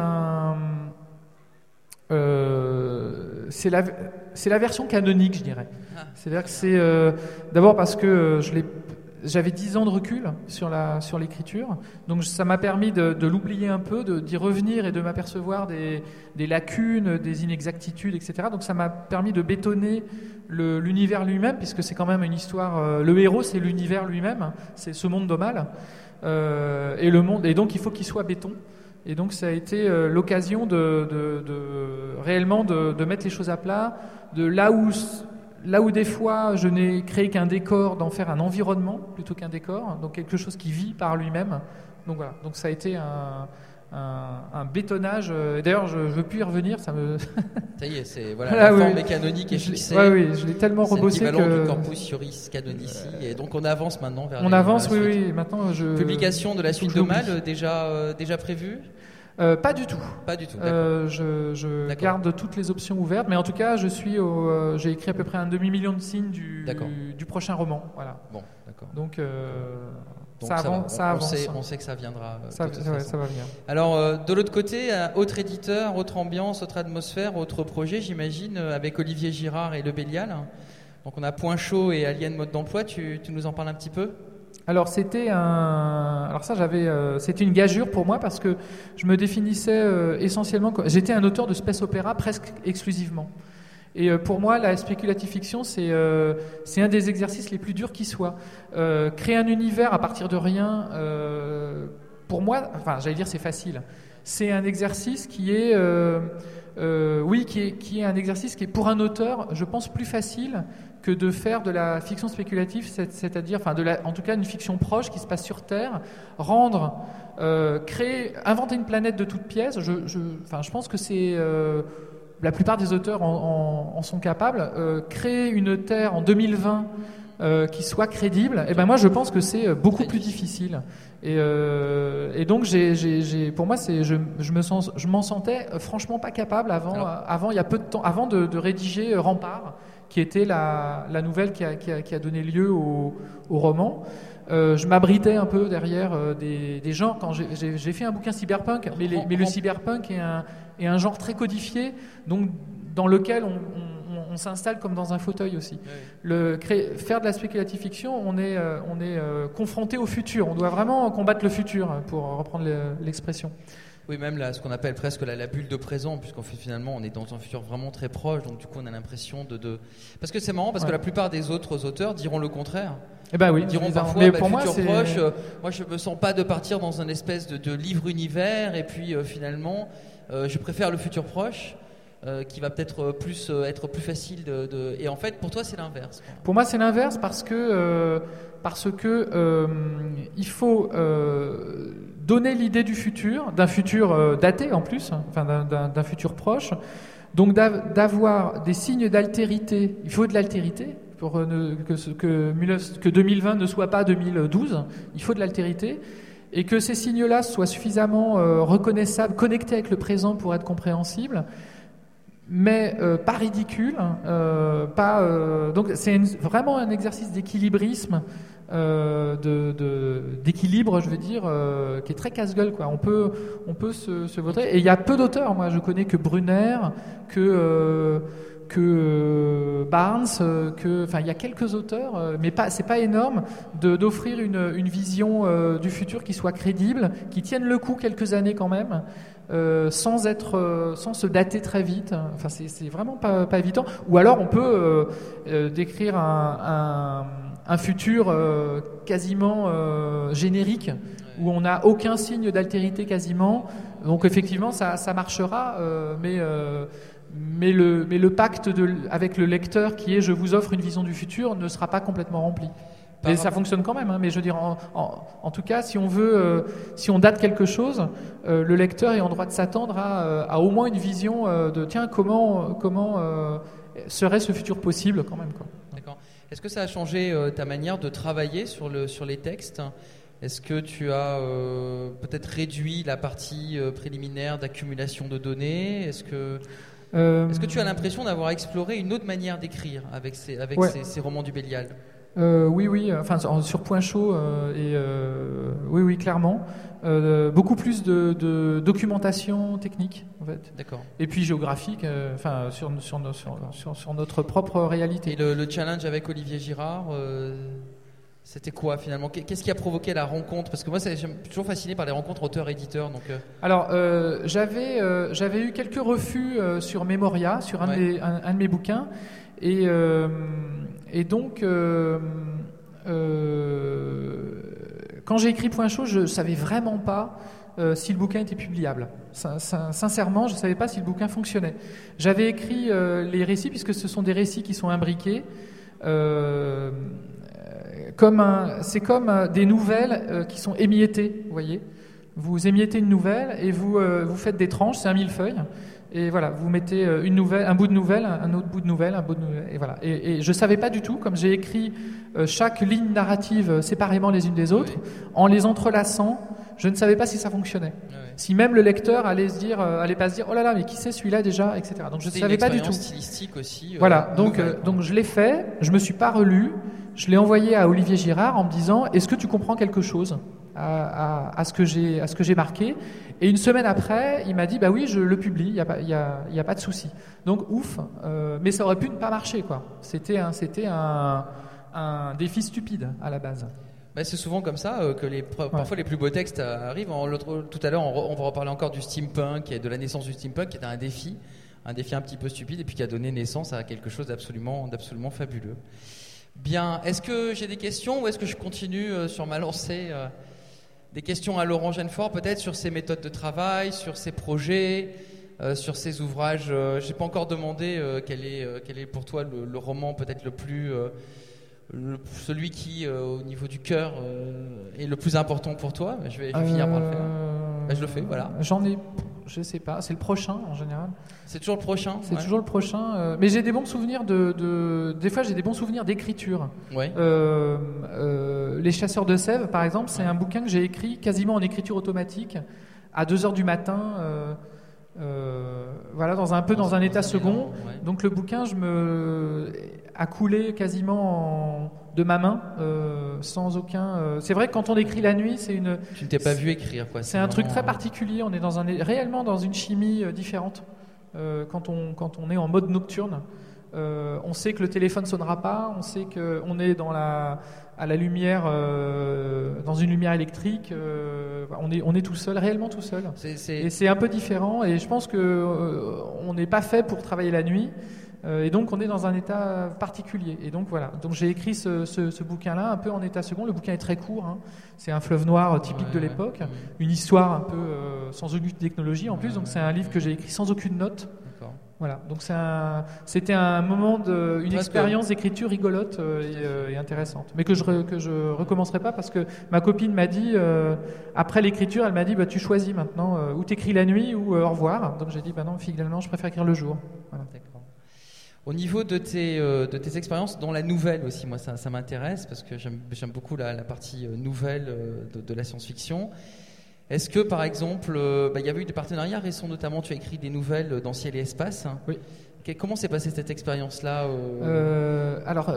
c'est la version canonique, je dirais. C'est-à-dire que c'est d'abord parce que j'avais 10 ans de recul sur l'écriture, donc ça m'a permis de l'oublier un peu, d'y revenir et de m'apercevoir des lacunes, des inexactitudes, etc. Donc ça m'a permis de bétonner l'univers lui-même, puisque c'est quand même une histoire. Le héros, c'est l'univers lui-même, c'est ce monde d'Aumale, et le monde, et donc il faut qu'il soit béton. Et donc ça a été l'occasion de réellement de mettre les choses à plat, de là où des fois je n'ai créé qu'un décor, d'en faire un environnement plutôt qu'un décor, donc quelque chose qui vit par lui-même. Donc voilà, donc ça a été un bétonnage. Et d'ailleurs, je veux plus y revenir. Ça y est, c'est la forme canonique est fixée. Oui, je l'ai tellement rebossé que. C'est l'équivalent du Corpus Juris Canonici. Et donc on avance maintenant vers. On avance, oui. Maintenant, publication de la suite d'Aumale déjà prévue. Pas du tout. Je garde toutes les options ouvertes, mais en tout cas, j'ai écrit à peu près un demi-million de signes du prochain roman. Voilà. Bon, d'accord. Donc ça avance. On sait que ça viendra. Ça va venir. Alors, de l'autre côté, autre éditeur, autre ambiance, autre atmosphère, autre projet, j'imagine, avec Olivier Girard et Le Bélial. Donc, on a Point Chaud et Alien Mode d'Emploi. Tu nous en parles un petit peu ? Alors c'était une gageure pour moi parce que je me définissais essentiellement j'étais un auteur de space opéra presque exclusivement. Et pour moi, la speculative fiction, c'est un des exercices les plus durs qui soit. Créer un univers à partir de rien, pour moi, enfin, j'allais dire c'est facile. C'est un exercice qui est un exercice qui est pour un auteur, je pense, plus facile que de faire de la fiction spéculative, c'est-à-dire, en tout cas, une fiction proche qui se passe sur Terre, inventer une planète de toutes pièces. Je pense que c'est la plupart des auteurs en sont capables. Créer une Terre en 2020 qui soit crédible, et ben moi je pense que c'est beaucoup plus difficile. Et donc pour moi je m'en sentais franchement pas capable avant il y a peu de temps, avant de rédiger Rempart, qui était la nouvelle qui a donné lieu au roman. Je m'abritais un peu derrière des gens quand j'ai fait un bouquin cyberpunk, mais le cyberpunk est un genre très codifié, donc dans lequel on s'installe comme dans un fauteuil aussi. Oui. Faire de la spéculative fiction, on est confronté au futur. On doit vraiment combattre le futur, pour reprendre l'expression. Oui, même ce qu'on appelle presque la bulle de présent, puisqu'on fait finalement, on est dans un futur vraiment très proche, donc du coup on a l'impression Parce que c'est marrant, parce que la plupart des autres auteurs diront le contraire. Eh ben oui, diront parfois, mais pour futur proche, moi je me sens pas de partir dans un espèce de livre univers, et puis finalement, je préfère le futur proche. Qui va peut-être être plus facile et en fait pour toi c'est l'inverse. Pour moi c'est l'inverse parce que il faut donner l'idée du futur, d'un futur daté en plus, enfin d'un futur proche, donc d'avoir des signes d'altérité. Il faut de l'altérité pour que 2020 ne soit pas 2012. Il faut de l'altérité. Et que ces signes-là soient suffisamment reconnaissables, connectés avec le présent pour être compréhensibles, mais pas ridicule, donc c'est vraiment un exercice d'équilibrisme, d'équilibre, je veux dire, qui est très casse-gueule, quoi. On peut se vautrer. Et il y a peu d'auteurs. Moi, je connais que Brunner, que Barnes, il y a quelques auteurs, mais c'est pas énorme, d'offrir une vision du futur qui soit crédible, qui tienne le coup quelques années quand même. Sans se dater très vite. Enfin, c'est vraiment pas évident. Ou alors on peut décrire un futur quasiment générique, où on n'a aucun signe d'altérité quasiment. Donc effectivement, ça marchera, mais le pacte avec le lecteur, qui est je vous offre une vision du futur, ne sera pas complètement rempli. Mais ça fonctionne quand même, hein, mais je veux dire, en tout cas, si on date quelque chose, le lecteur est en droit de s'attendre à au moins une vision de tiens, comment serait ce futur possible quand même, quoi. D'accord. Est-ce que ça a changé ta manière de travailler sur les textes ? Est-ce que tu as peut-être réduit la partie préliminaire d'accumulation de données? Est-ce que tu as l'impression d'avoir exploré une autre manière d'écrire avec ces romans du Bélial? Oui, enfin sur Point Chaud oui, clairement. Beaucoup plus de documentation technique en fait. D'accord. Et puis géographique, sur notre propre réalité. Et le challenge avec Olivier Girard, c'était quoi finalement? Qu'est-ce qui a provoqué la rencontre? Parce que moi, je suis toujours fasciné par les rencontres auteurs-éditeurs. Alors, j'avais eu quelques refus sur Memoria, sur un de mes bouquins. Et donc, quand j'ai écrit Point Chaud, je ne savais vraiment pas si le bouquin était publiable. Sincèrement, je ne savais pas si le bouquin fonctionnait. J'avais écrit les récits, puisque ce sont des récits qui sont imbriqués. C'est comme des nouvelles qui sont émiettées, vous voyez. Vous émiettez une nouvelle et vous faites des tranches, c'est un millefeuille. Et voilà, vous mettez un bout de nouvelle, un autre bout de nouvelle, un bout de nouvelle, et voilà. Et je savais pas du tout, comme j'ai écrit chaque ligne narrative séparément les unes des autres, en les entrelaçant, je ne savais pas si ça fonctionnait. Si même le lecteur allait pas se dire, oh là là, mais qui c'est celui-là déjà, etc. Donc je ne savais pas du tout. Stylistique aussi. Voilà, donc je l'ai fait, je me suis pas relu, je l'ai envoyé à Olivier Girard en me disant, est-ce que tu comprends quelque chose à ce que j'ai marqué? Et une semaine après, il m'a dit bah oui, je le publie, il y a pas de souci. Donc ouf, mais ça aurait pu ne pas marcher quoi. C'était un défi stupide à la base. Bah, c'est souvent comme ça que parfois les plus beaux textes arrivent. Tout à l'heure, on va reparler encore du steampunk et de la naissance du steampunk, qui était un défi un petit peu stupide et puis qui a donné naissance à quelque chose d'absolument fabuleux. Bien, est-ce que j'ai des questions ou est-ce que je continue sur ma lancée? Des questions à Laurent Genefort, peut-être sur ses méthodes de travail, sur ses projets, sur ses ouvrages. Je n'ai pas encore demandé quel est pour toi le roman peut-être celui qui, au niveau du cœur, est le plus important pour toi. Je vais finir par le faire. Je le fais, voilà. Je sais pas, c'est le prochain en général. C'est toujours le prochain. C'est toujours le prochain. Mais j'ai des bons souvenirs des fois j'ai des bons souvenirs d'écriture. Ouais. Les Chasseurs de Sèvres, par exemple, c'est un bouquin que j'ai écrit quasiment en écriture automatique à 2h du matin. Voilà, dans un état second. Ouais. Donc le bouquin, a coulé quasiment de ma main, sans aucun. C'est vrai que quand on écrit la nuit, Tu ne t'es pas vu écrire, quoi. C'est un truc très particulier. On est réellement dans une chimie différente quand on est en mode nocturne. On sait que le téléphone sonnera pas. On sait qu'on est à la lumière, dans une lumière électrique. On est tout seul, réellement tout seul. Et c'est un peu différent. Et je pense que on n'est pas fait pour travailler la nuit. Et donc on est dans un état particulier. Et donc voilà. Donc j'ai écrit ce bouquin-là un peu en état second. Le bouquin est très court. Hein. C'est un fleuve noir typique de l'époque. Une histoire un peu sans aucune technologie en plus. Donc c'est un livre que j'ai écrit sans aucune note. Voilà, donc c'était un moment une expérience d'écriture rigolote et intéressante, mais que je recommencerai pas parce que ma copine m'a dit après l'écriture, elle m'a dit bah tu choisis maintenant ou t'écris la nuit ou au revoir. Donc j'ai dit bah non, finalement je préfère écrire le jour. Voilà. D'accord. Au niveau de tes expériences dans la nouvelle aussi, moi ça m'intéresse parce que j'aime beaucoup la partie nouvelle de la science-fiction. Est-ce que, par exemple, il y avait eu des partenariats récents, notamment tu as écrit des nouvelles dans Ciel et Espace. Oui. Comment s'est passée cette expérience-là Alors,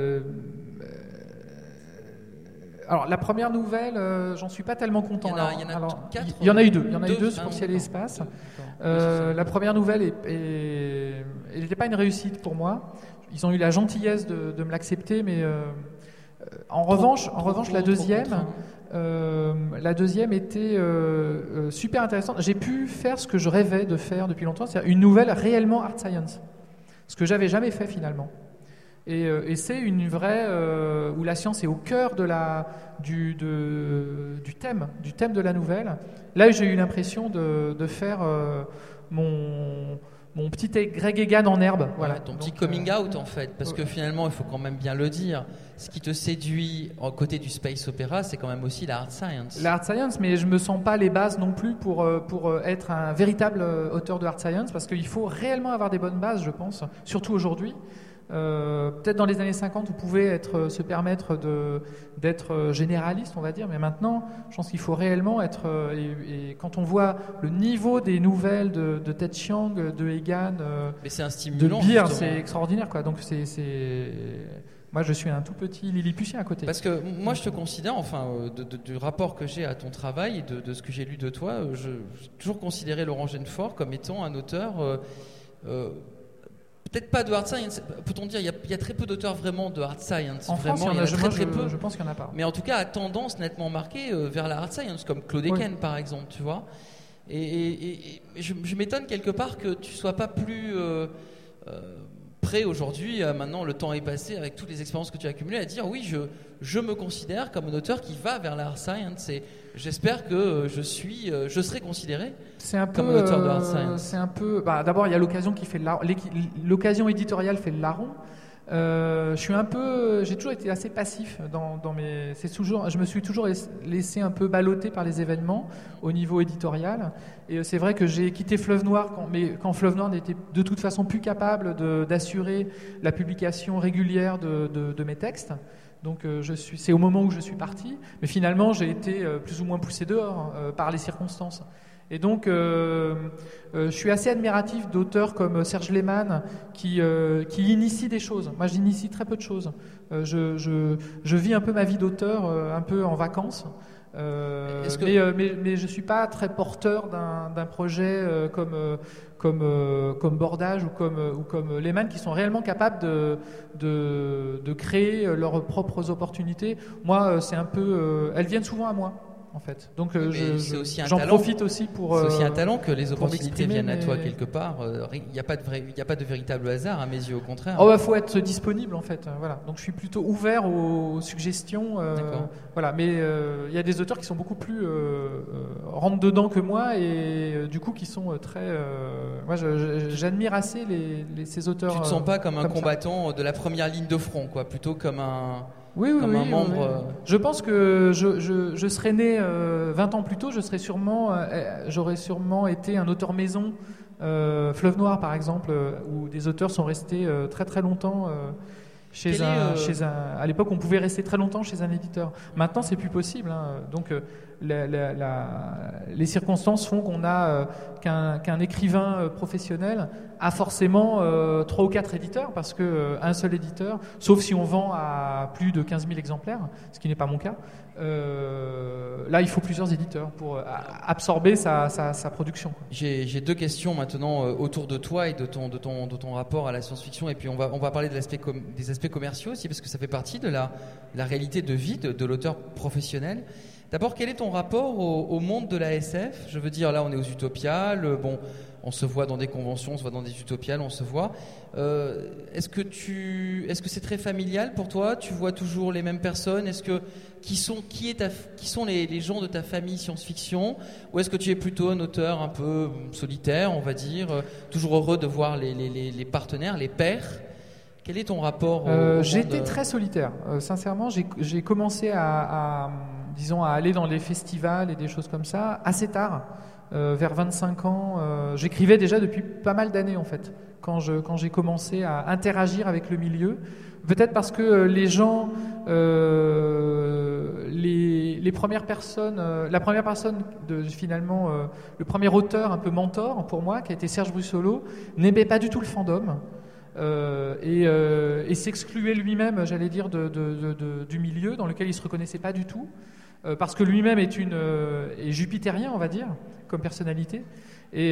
la première nouvelle, j'en suis pas tellement content. Il y en a eu deux. Il y en a eu deux sur Ciel et Espace. La première nouvelle, elle n'était pas une réussite pour moi. Ils ont eu la gentillesse de me l'accepter, mais en revanche, la deuxième... la deuxième était super intéressante. J'ai pu faire ce que je rêvais de faire depuis longtemps, c'est-à-dire une nouvelle réellement art science, ce que j'avais jamais fait finalement. Et c'est une vraie où la science est au cœur du thème de la nouvelle. Là, j'ai eu l'impression de faire mon petit Greg Egan en herbe. Voilà. Ton petit coming out en fait, parce que finalement, il faut quand même bien le dire, ce qui te séduit à côté du space opéra, c'est quand même aussi la hard science. La hard science, mais je me sens pas les bases non plus pour être un véritable auteur de hard science, parce qu'il faut réellement avoir des bonnes bases, je pense, surtout aujourd'hui. Peut-être dans les années 50, vous pouvez se permettre d'être généraliste, on va dire, mais maintenant, je pense qu'il faut réellement être... et quand on voit le niveau des nouvelles de Ted Chiang, de Egan, mais c'est un de stimulant, Beer, justement. c'est extraordinaire, quoi. Donc moi, je suis un tout petit Lilliputien à côté. Parce que moi, je te considère, enfin, du rapport que j'ai à ton travail et de ce que j'ai lu de toi, j'ai toujours considéré Laurent Genefort comme étant un auteur, peut-être pas de hard science, peut-on dire, il y a très peu d'auteurs vraiment de hard science. En vraiment, France, il y en a très peu. Je pense qu'il n'y en a pas. Mais en tout cas, à tendance nettement marquée vers la hard science, comme Claude Eken, par exemple, tu vois. Et je m'étonne quelque part que tu sois pas plus prêt aujourd'hui, maintenant le temps est passé, avec toutes les expériences que tu as accumulées, à dire oui, je me considère comme un auteur qui va vers la hard science et j'espère que je serai considéré comme un auteur de hard science. C'est un peu. D'abord, il y a l'occasion qui fait l'occasion éditoriale fait le larron. J'ai toujours été assez passif dans mes. Je me suis toujours laissé un peu balloter par les événements au niveau éditorial. Et c'est vrai que j'ai quitté Fleuve Noir quand Fleuve Noir n'était de toute façon plus capable d'assurer la publication régulière de mes textes. Donc c'est au moment où je suis parti. Mais finalement, j'ai été plus ou moins poussé dehors par les circonstances. Et donc, je suis assez admiratif d'auteurs comme Serge Lehmann qui initient des choses. Moi, j'initie très peu de choses. Je vis un peu ma vie d'auteur, un peu en vacances. Mais je ne suis pas très porteur d'un projet comme Bordage ou comme Lehmann qui sont réellement capables de créer leurs propres opportunités. Moi, c'est un peu... elles viennent souvent à moi. En fait. Donc j'en profite aussi pour... C'est aussi un talent que les opportunités viennent à toi mais... quelque part. Il n'y a pas de véritable hasard à mes yeux, au contraire. Faut être disponible en fait. Voilà. Donc je suis plutôt ouvert aux suggestions. Voilà. Mais il y a des auteurs qui sont beaucoup plus rentre dedans que moi et du coup qui sont très... moi j'admire assez ces auteurs. Tu te sens pas comme un combattant de la première ligne de front, quoi, plutôt comme un... un membre. Oui. Je pense que je serais né 20 ans plus tôt, j'aurais sûrement été un auteur maison. Fleuve Noir, par exemple, où des auteurs sont restés très très longtemps à l'époque, on pouvait rester très longtemps chez un éditeur. Maintenant, c'est plus possible. Donc, les circonstances font qu'on a qu'un écrivain professionnel a forcément 3 ou 4 éditeurs, parce qu'un seul éditeur, sauf si on vend à plus de 15 000 exemplaires, ce qui n'est pas mon cas, là il faut plusieurs éditeurs pour absorber sa production. J'ai 2 questions maintenant autour de toi et de ton rapport à la science-fiction, et puis on va parler des aspects commerciaux aussi, parce que ça fait partie de la réalité de vie de l'auteur professionnel. D'abord, quel est ton rapport au monde de la SF ? Je veux dire, là on est aux Utopiales, on se voit dans des conventions, on se voit dans des Utopiales, on se voit. Est-ce que c'est très familial pour toi ? Tu vois toujours les mêmes personnes ? Qui sont les gens de ta famille science-fiction ? Ou est-ce que tu es plutôt un auteur un peu solitaire, on va dire, toujours heureux de voir les partenaires, les pairs ? Quel est ton rapport au J'étais très solitaire. Sincèrement, j'ai commencé à aller dans les festivals et des choses comme ça assez tard. Vers 25 ans, j'écrivais déjà depuis pas mal d'années en fait, quand j'ai commencé à interagir avec le milieu. Peut-être parce que les gens, les premières personnes, la première personne finalement, le premier auteur un peu mentor pour moi, qui a été Serge Brussolo, n'aimait pas du tout le fandom. Et s'excluait lui-même, j'allais dire, du milieu dans lequel il ne se reconnaissait pas du tout. Parce que lui-même est jupitérien, on va dire, comme personnalité, et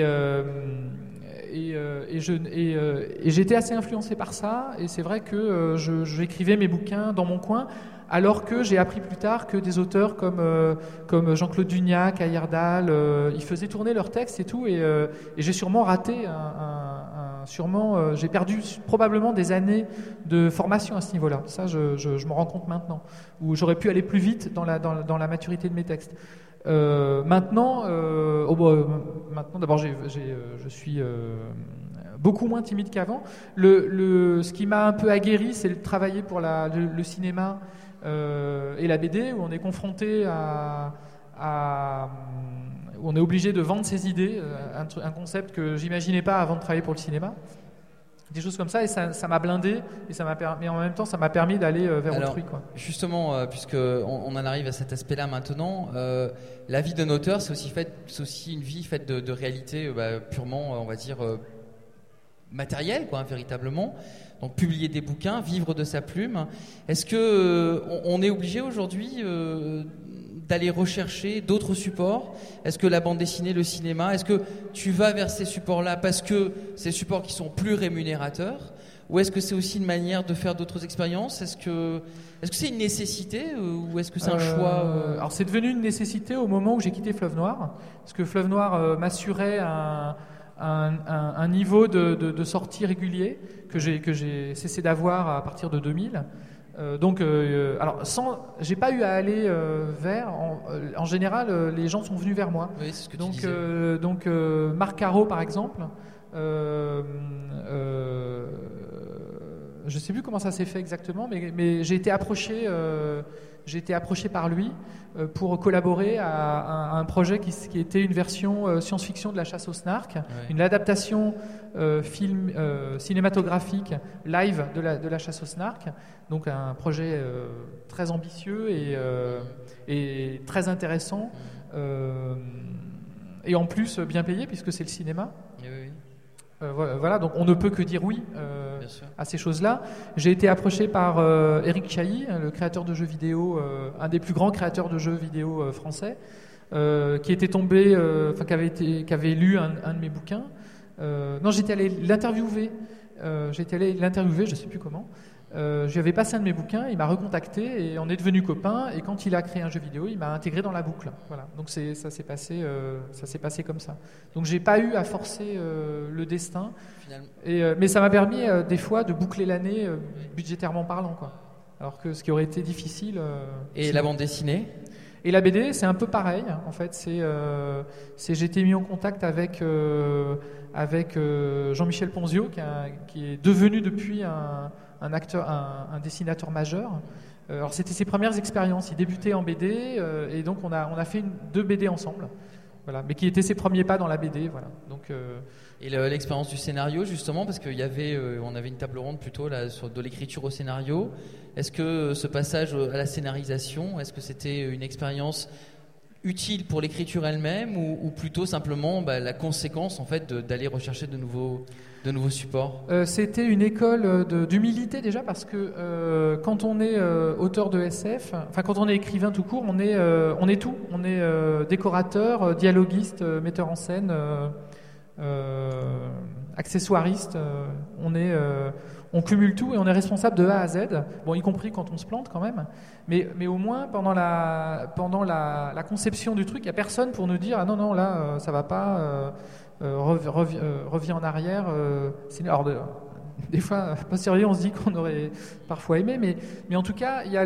j'étais assez influencé par ça, et c'est vrai que j'écrivais mes bouquins dans mon coin, alors que j'ai appris plus tard que des auteurs comme Jean-Claude Dugnac, Ayerdal, ils faisaient tourner leurs textes et tout, et j'ai sûrement raté j'ai perdu probablement des années de formation à ce niveau-là. Ça, je me rends compte maintenant, où j'aurais pu aller plus vite dans la maturité de mes textes. Maintenant, d'abord, je suis beaucoup moins timide qu'avant. Ce qui m'a un peu aguerri, c'est de travailler pour le cinéma et la BD, où on est confronté où on est obligé de vendre ses idées, un concept que j'imaginais pas avant de travailler pour le cinéma. des choses comme ça, et ça m'a blindé, et mais en même temps ça m'a permis d'aller vers autrui, quoi. Justement, puisque on en arrive à cet aspect-là maintenant, la vie d'un auteur, c'est aussi une vie faite de réalité purement, on va dire, matérielle, quoi, véritablement. Donc publier des bouquins, vivre de sa plume. Est-ce que on est obligé aujourd'hui d'aller rechercher d'autres supports? Est-ce que la bande dessinée, le cinéma, est-ce que tu vas vers ces supports-là parce que c'est des supports qui sont plus rémunérateurs? Ou est-ce que c'est aussi une manière de faire d'autres expériences? Est-ce que c'est une nécessité ou est-ce que c'est un choix Alors c'est devenu une nécessité au moment où j'ai quitté Fleuve Noir, parce que Fleuve Noir m'assurait un niveau de sortie régulier que j'ai cessé d'avoir à partir de 2000. J'ai pas eu à aller vers. En général, les gens sont venus vers moi. Oui, c'est ce que tu disais. Marc Caro, par exemple. Je sais plus comment ça s'est fait exactement, mais j'ai été approché par lui pour collaborer à un projet qui était une version science-fiction de La Chasse au Snark, Ouais. une adaptation cinématographique live de la Chasse au Snark, donc un projet très ambitieux et très intéressant, et en plus bien payé puisque c'est le cinéma. Oui, oui. Voilà, donc on ne peut que dire oui à ces choses-là. J'ai été approché par Eric Chahi, le créateur de jeux vidéo, un des plus grands créateurs de jeux vidéo français, qui était tombé, qui avait lu un de mes bouquins. Non, j'étais allé l'interviewer. Je sais plus comment. Je lui avais passé un de mes bouquins, il m'a recontacté et on est devenus copains. Et quand il a créé un jeu vidéo, il m'a intégré dans la boucle. Voilà. Donc ça s'est passé comme ça. Donc j'ai pas eu à forcer le destin. Finalement. Mais ça m'a permis des fois de boucler l'année budgétairement parlant, quoi. Alors que ce qui aurait été difficile. Et la bande dessinée? Et la BD, c'est un peu pareil. En fait, j'ai été mis en contact avec Jean-Michel Ponzio, qui est devenu depuis un dessinateur majeur. Alors c'était ses premières expériences. Il débutait en BD et donc on a fait deux BD ensemble. Voilà, mais qui étaient ses premiers pas dans la BD. Voilà. Donc, Et l'expérience du scénario, justement, parce qu'on avait une table ronde plutôt là, de l'écriture au scénario. Est-ce que ce passage à la scénarisation, est-ce que c'était une expérience utile pour l'écriture elle-même ou plutôt simplement la conséquence en fait d'aller rechercher de nouveaux supports? C'était une école d'humilité déjà parce que quand on est auteur de SF, enfin quand on est écrivain tout court, on est tout. On est décorateur, dialoguiste, metteur en scène, accessoiriste. On cumule tout et on est responsable de A à Z. Bon, y compris quand on se plante quand même. Mais au moins pendant la conception du truc, il y a personne pour nous dire ah non là ça va pas. Reviens en arrière. Alors des fois, pas sérieux, on se dit qu'on aurait parfois aimé, mais en tout cas, il y a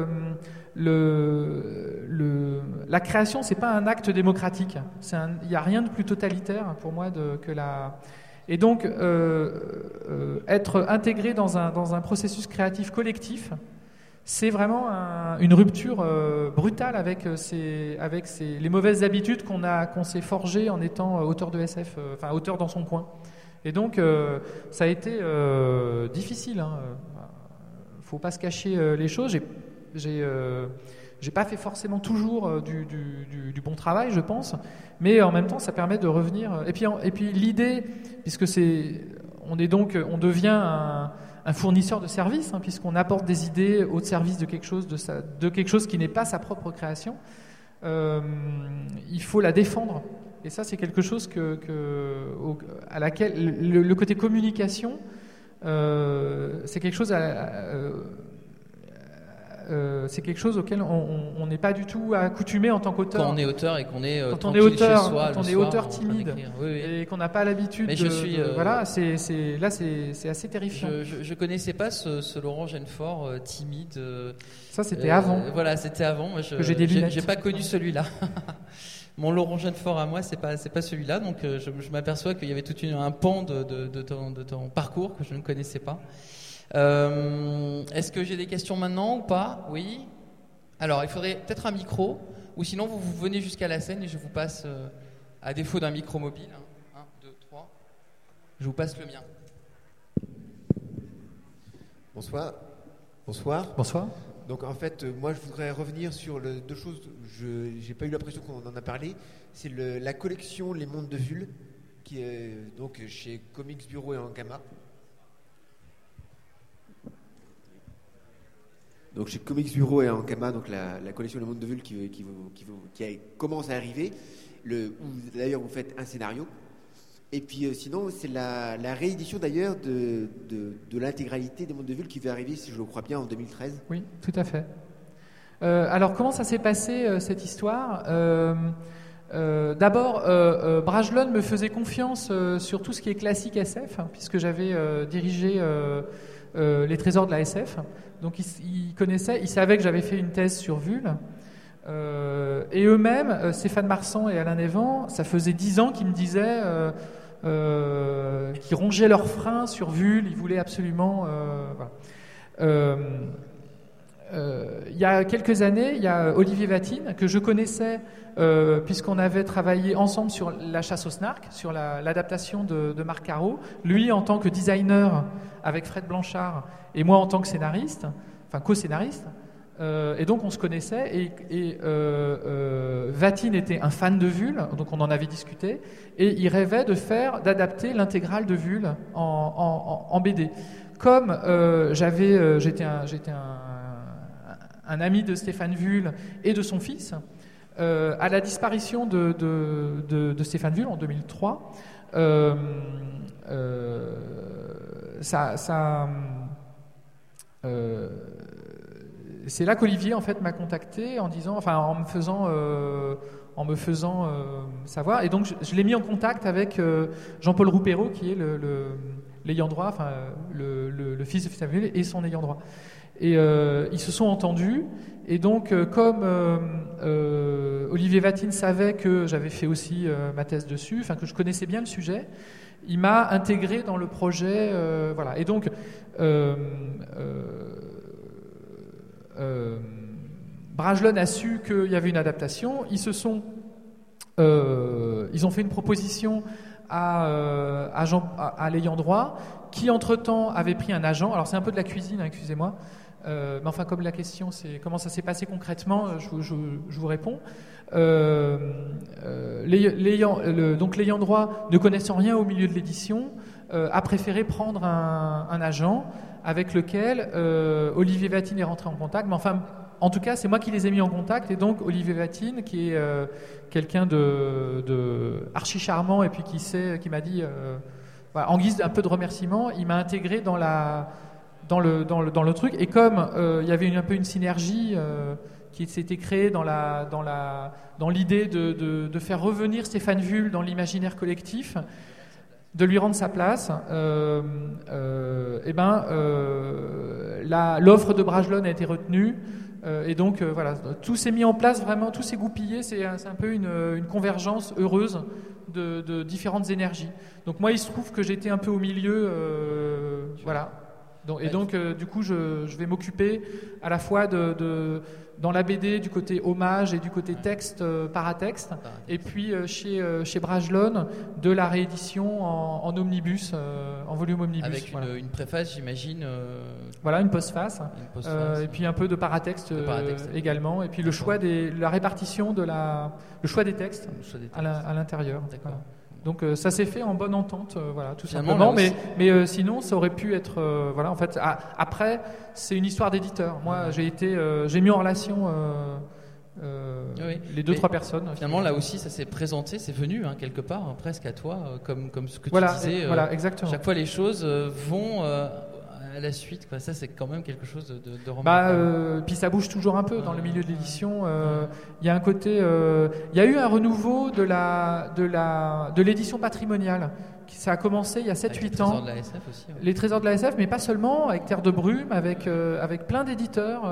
la création, c'est pas un acte démocratique. Il n'y a rien de plus totalitaire pour moi que la. Et donc, être intégré dans un processus créatif collectif, c'est vraiment une rupture brutale avec les mauvaises habitudes qu'on s'est forgées en étant auteur de SF, enfin auteur dans son coin. Et donc, ça a été difficile. Faut pas se cacher les choses. J'ai pas fait forcément toujours du bon travail, je pense, mais en même temps, ça permet de revenir. Et puis l'idée, puisque on devient un fournisseur de services, puisqu'on apporte des idées au service de quelque chose qui n'est pas sa propre création. Il faut la défendre. Et ça, c'est quelque chose à laquelle le côté communication, c'est quelque chose c'est quelque chose auquel on n'est pas du tout accoutumé en tant qu'auteur. Quand on est auteur et qu'on est quand on tranquille est auteur, chez soi, quand on est auteur timide et qu'on n'a pas l'habitude voilà, c'est assez terrifiant. Je connaissais pas ce Laurent Genefort timide. Ça c'était avant. Voilà, c'était avant. Moi, que j'ai des lunettes. J'ai pas connu celui-là. Mon Laurent Genefort à moi, c'est pas celui-là. Donc je m'aperçois qu'il y avait tout un pan de ton parcours que je ne connaissais pas. Est-ce que j'ai des questions maintenant ou pas? Oui. Alors, il faudrait peut-être un micro, ou sinon vous venez jusqu'à la scène et je vous passe, à défaut d'un micro mobile, 1, 2, 3, je vous passe le mien. Bonsoir. Bonsoir. Bonsoir. Donc en fait, moi je voudrais revenir sur deux choses. J'ai pas eu l'impression qu'on en a parlé. C'est la collection Les Mondes de Vulles, qui est donc chez Comics Bureau et Ankama. Donc chez Comics Bureau et Ankama, donc la collection Les Mondes de Vulles commence à arriver. Où d'ailleurs vous faites un scénario. Et puis sinon, c'est la réédition d'ailleurs de l'intégralité des Mondes de Vulles qui va arriver, si je le crois bien, en 2013. Oui, tout à fait. Alors, comment ça s'est passé, cette histoire D'abord, Brajlon me faisait confiance sur tout ce qui est classique SF, puisque j'avais dirigé les trésors de la SF. Donc, il connaissait, il savait que j'avais fait une thèse sur Vulles. Et eux-mêmes, Stéphane Marsan et Alain Névan, ça faisait 10 ans qu'ils me disaient... qui rongeaient leurs freins sur Vulles, ils voulaient absolument... voilà. Il y a quelques années, il y a Olivier Vatine, que je connaissais puisqu'on avait travaillé ensemble sur La Chasse aux Snarks, sur l'adaptation de Marc Caro, lui en tant que designer avec Fred Blanchard et moi en tant que scénariste, enfin co-scénariste. Et donc on se connaissait et Vatine était un fan de Vulles, donc on en avait discuté, et il rêvait d'adapter l'intégrale de Vulles en BD. Comme j'étais un ami de Stéphane Vull et de son fils, à la disparition de Stéphane Vull en 2003, c'est là qu'Olivier en fait m'a contacté en me faisant savoir, et donc je l'ai mis en contact avec Jean-Paul Roupéreau qui est l'ayant droit, enfin le fils de Stéphane Vull et son ayant droit. Et ils se sont entendus, et donc comme Olivier Vatine savait que j'avais fait aussi ma thèse dessus, enfin que je connaissais bien le sujet, il m'a intégré dans le projet, voilà. Et donc Brajlon a su qu'il y avait une adaptation. Ils ont fait une proposition à l'ayant droit, qui entre-temps avait pris un agent. Alors c'est un peu de la cuisine, hein, excusez-moi. Mais enfin, comme la question c'est comment ça s'est passé concrètement, je vous réponds. Donc l'ayant droit, ne connaissant rien au milieu de l'édition, a préféré prendre un agent avec lequel Olivier Vatine est rentré en contact. Mais enfin, en tout cas, c'est moi qui les ai mis en contact, et donc Olivier Vatine, qui est quelqu'un de archi charmant, et puis qui m'a dit, voilà, en guise d'un peu de remerciement, il m'a intégré dans le truc. Et comme il y avait un peu une synergie qui s'était créée dans l'idée de faire revenir Stéphane Vull dans l'imaginaire collectif, de lui rendre sa place, l'offre de Brajlon a été retenue, et donc voilà, tout s'est mis en place, vraiment, tout s'est goupillé, c'est un peu une convergence heureuse de différentes énergies. Donc moi, il se trouve que j'étais un peu au milieu, voilà. Donc, du coup, je vais m'occuper à la fois dans la BD du côté hommage et du côté texte, paratexte, et puis chez Brajlon de la réédition en omnibus, en volume omnibus. Avec voilà. une préface, j'imagine. Voilà, une postface. Et puis un peu de paratexte, également, et puis la répartition le choix des textes à l'intérieur. D'accord. Voilà. Donc ça s'est fait en bonne entente, voilà, tout simplement. Mais sinon, ça aurait pu être, voilà. En fait, après, c'est une histoire d'éditeur. Moi, j'ai mis en relation les 2-3 personnes. Finalement, là aussi, ça s'est présenté, c'est venu quelque part, presque à toi, comme ce que voilà, tu disais. Voilà, exactement. Chaque fois, les choses vont à la suite, quoi. Ça, c'est quand même quelque chose de remarquable. Puis ça bouge toujours un peu dans le milieu de l'édition. Il y a un côté, il y a eu un renouveau de l'édition patrimoniale. Ça a commencé il y a 7-8 ans. Les trésors de la SF aussi. Ouais. Les trésors de la SF, mais pas seulement, avec Terre de Brume, avec plein d'éditeurs.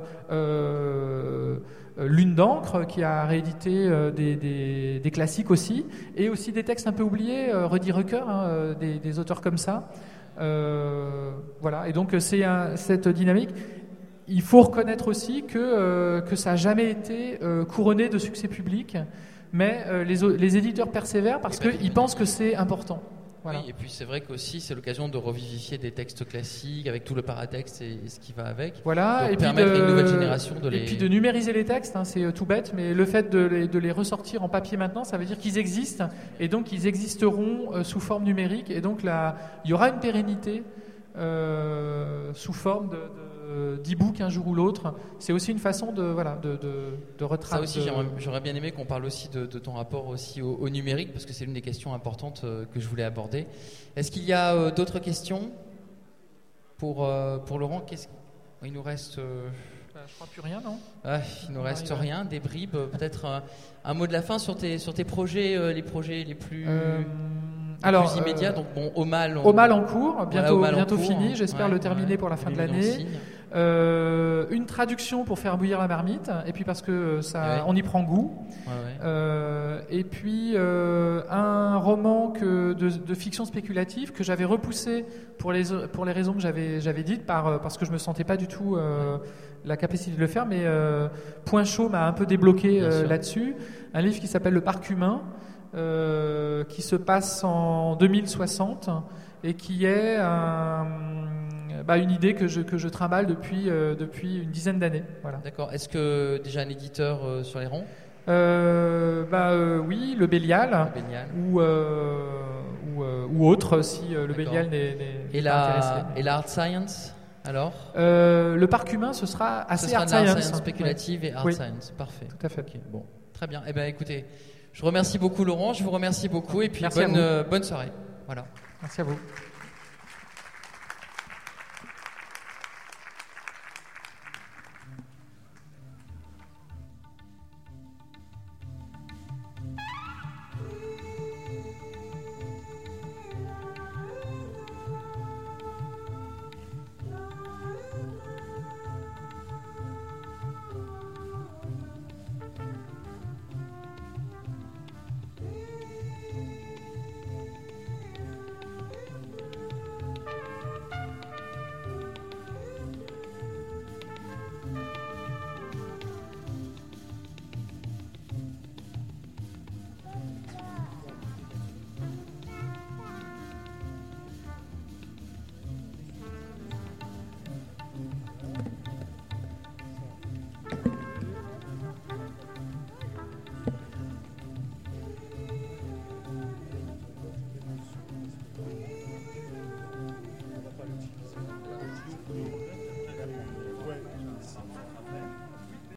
Lune d'encre qui a réédité des classiques aussi, et aussi des textes un peu oubliés, Rudy Rucker, des auteurs comme ça. Voilà, et donc c'est cette dynamique. Il faut reconnaître aussi que ça n'a jamais été couronné de succès public, mais les éditeurs persévèrent parce qu'ils pensent que c'est important. Voilà. Oui, et puis c'est vrai qu'aussi c'est l'occasion de revivifier des textes classiques avec tout le paratexte et ce qui va avec. Voilà, Donc et permettre à puis une nouvelle génération de les... Et puis de numériser les textes, hein, c'est tout bête, mais le fait de les ressortir en papier maintenant, ça veut dire qu'ils existent, et donc ils existeront sous forme numérique, et donc là, il y aura une pérennité sous forme d'e-book un jour ou l'autre. C'est aussi une façon de retracer. Ça aussi, j'aurais bien aimé qu'on parle aussi de ton rapport aussi au numérique, parce que c'est l'une des questions importantes que je voulais aborder. Est-ce qu'il y a d'autres questions pour Laurent? Il nous reste... je crois plus rien, non? Il nous reste rien, des bribes. Peut-être un mot de la fin sur tes projets, les projets les plus... plus immédiat, donc bon, Aumale en cours, bientôt cours, fini, j'espère le terminer pour la fin de l'année. Une traduction pour faire bouillir la marmite, et puis parce que on y prend goût. Et puis un roman de fiction spéculative que j'avais repoussé pour les raisons que j'avais dites, parce que je me sentais pas du tout la capacité de le faire, mais Point Chaud m'a un peu débloqué là-dessus. Un livre qui s'appelle Le Parc Humain, qui se passe en 2060 et qui est une idée que je trimballe depuis une dizaine d'années. Voilà. D'accord. Est-ce que déjà un éditeur sur les rangs? Oui, le Bélial. Ou autre si le Bélial n'est pas intéressé. Et la Hard Science alors? Le Parc Humain, ce sera assez Hard Science spéculative et Hard Science. Parfait. Tout à fait. Okay, bon, très bien. Eh bien, écoutez, je remercie beaucoup Laurent, je vous remercie beaucoup et puis bonne soirée. Voilà. Merci à vous.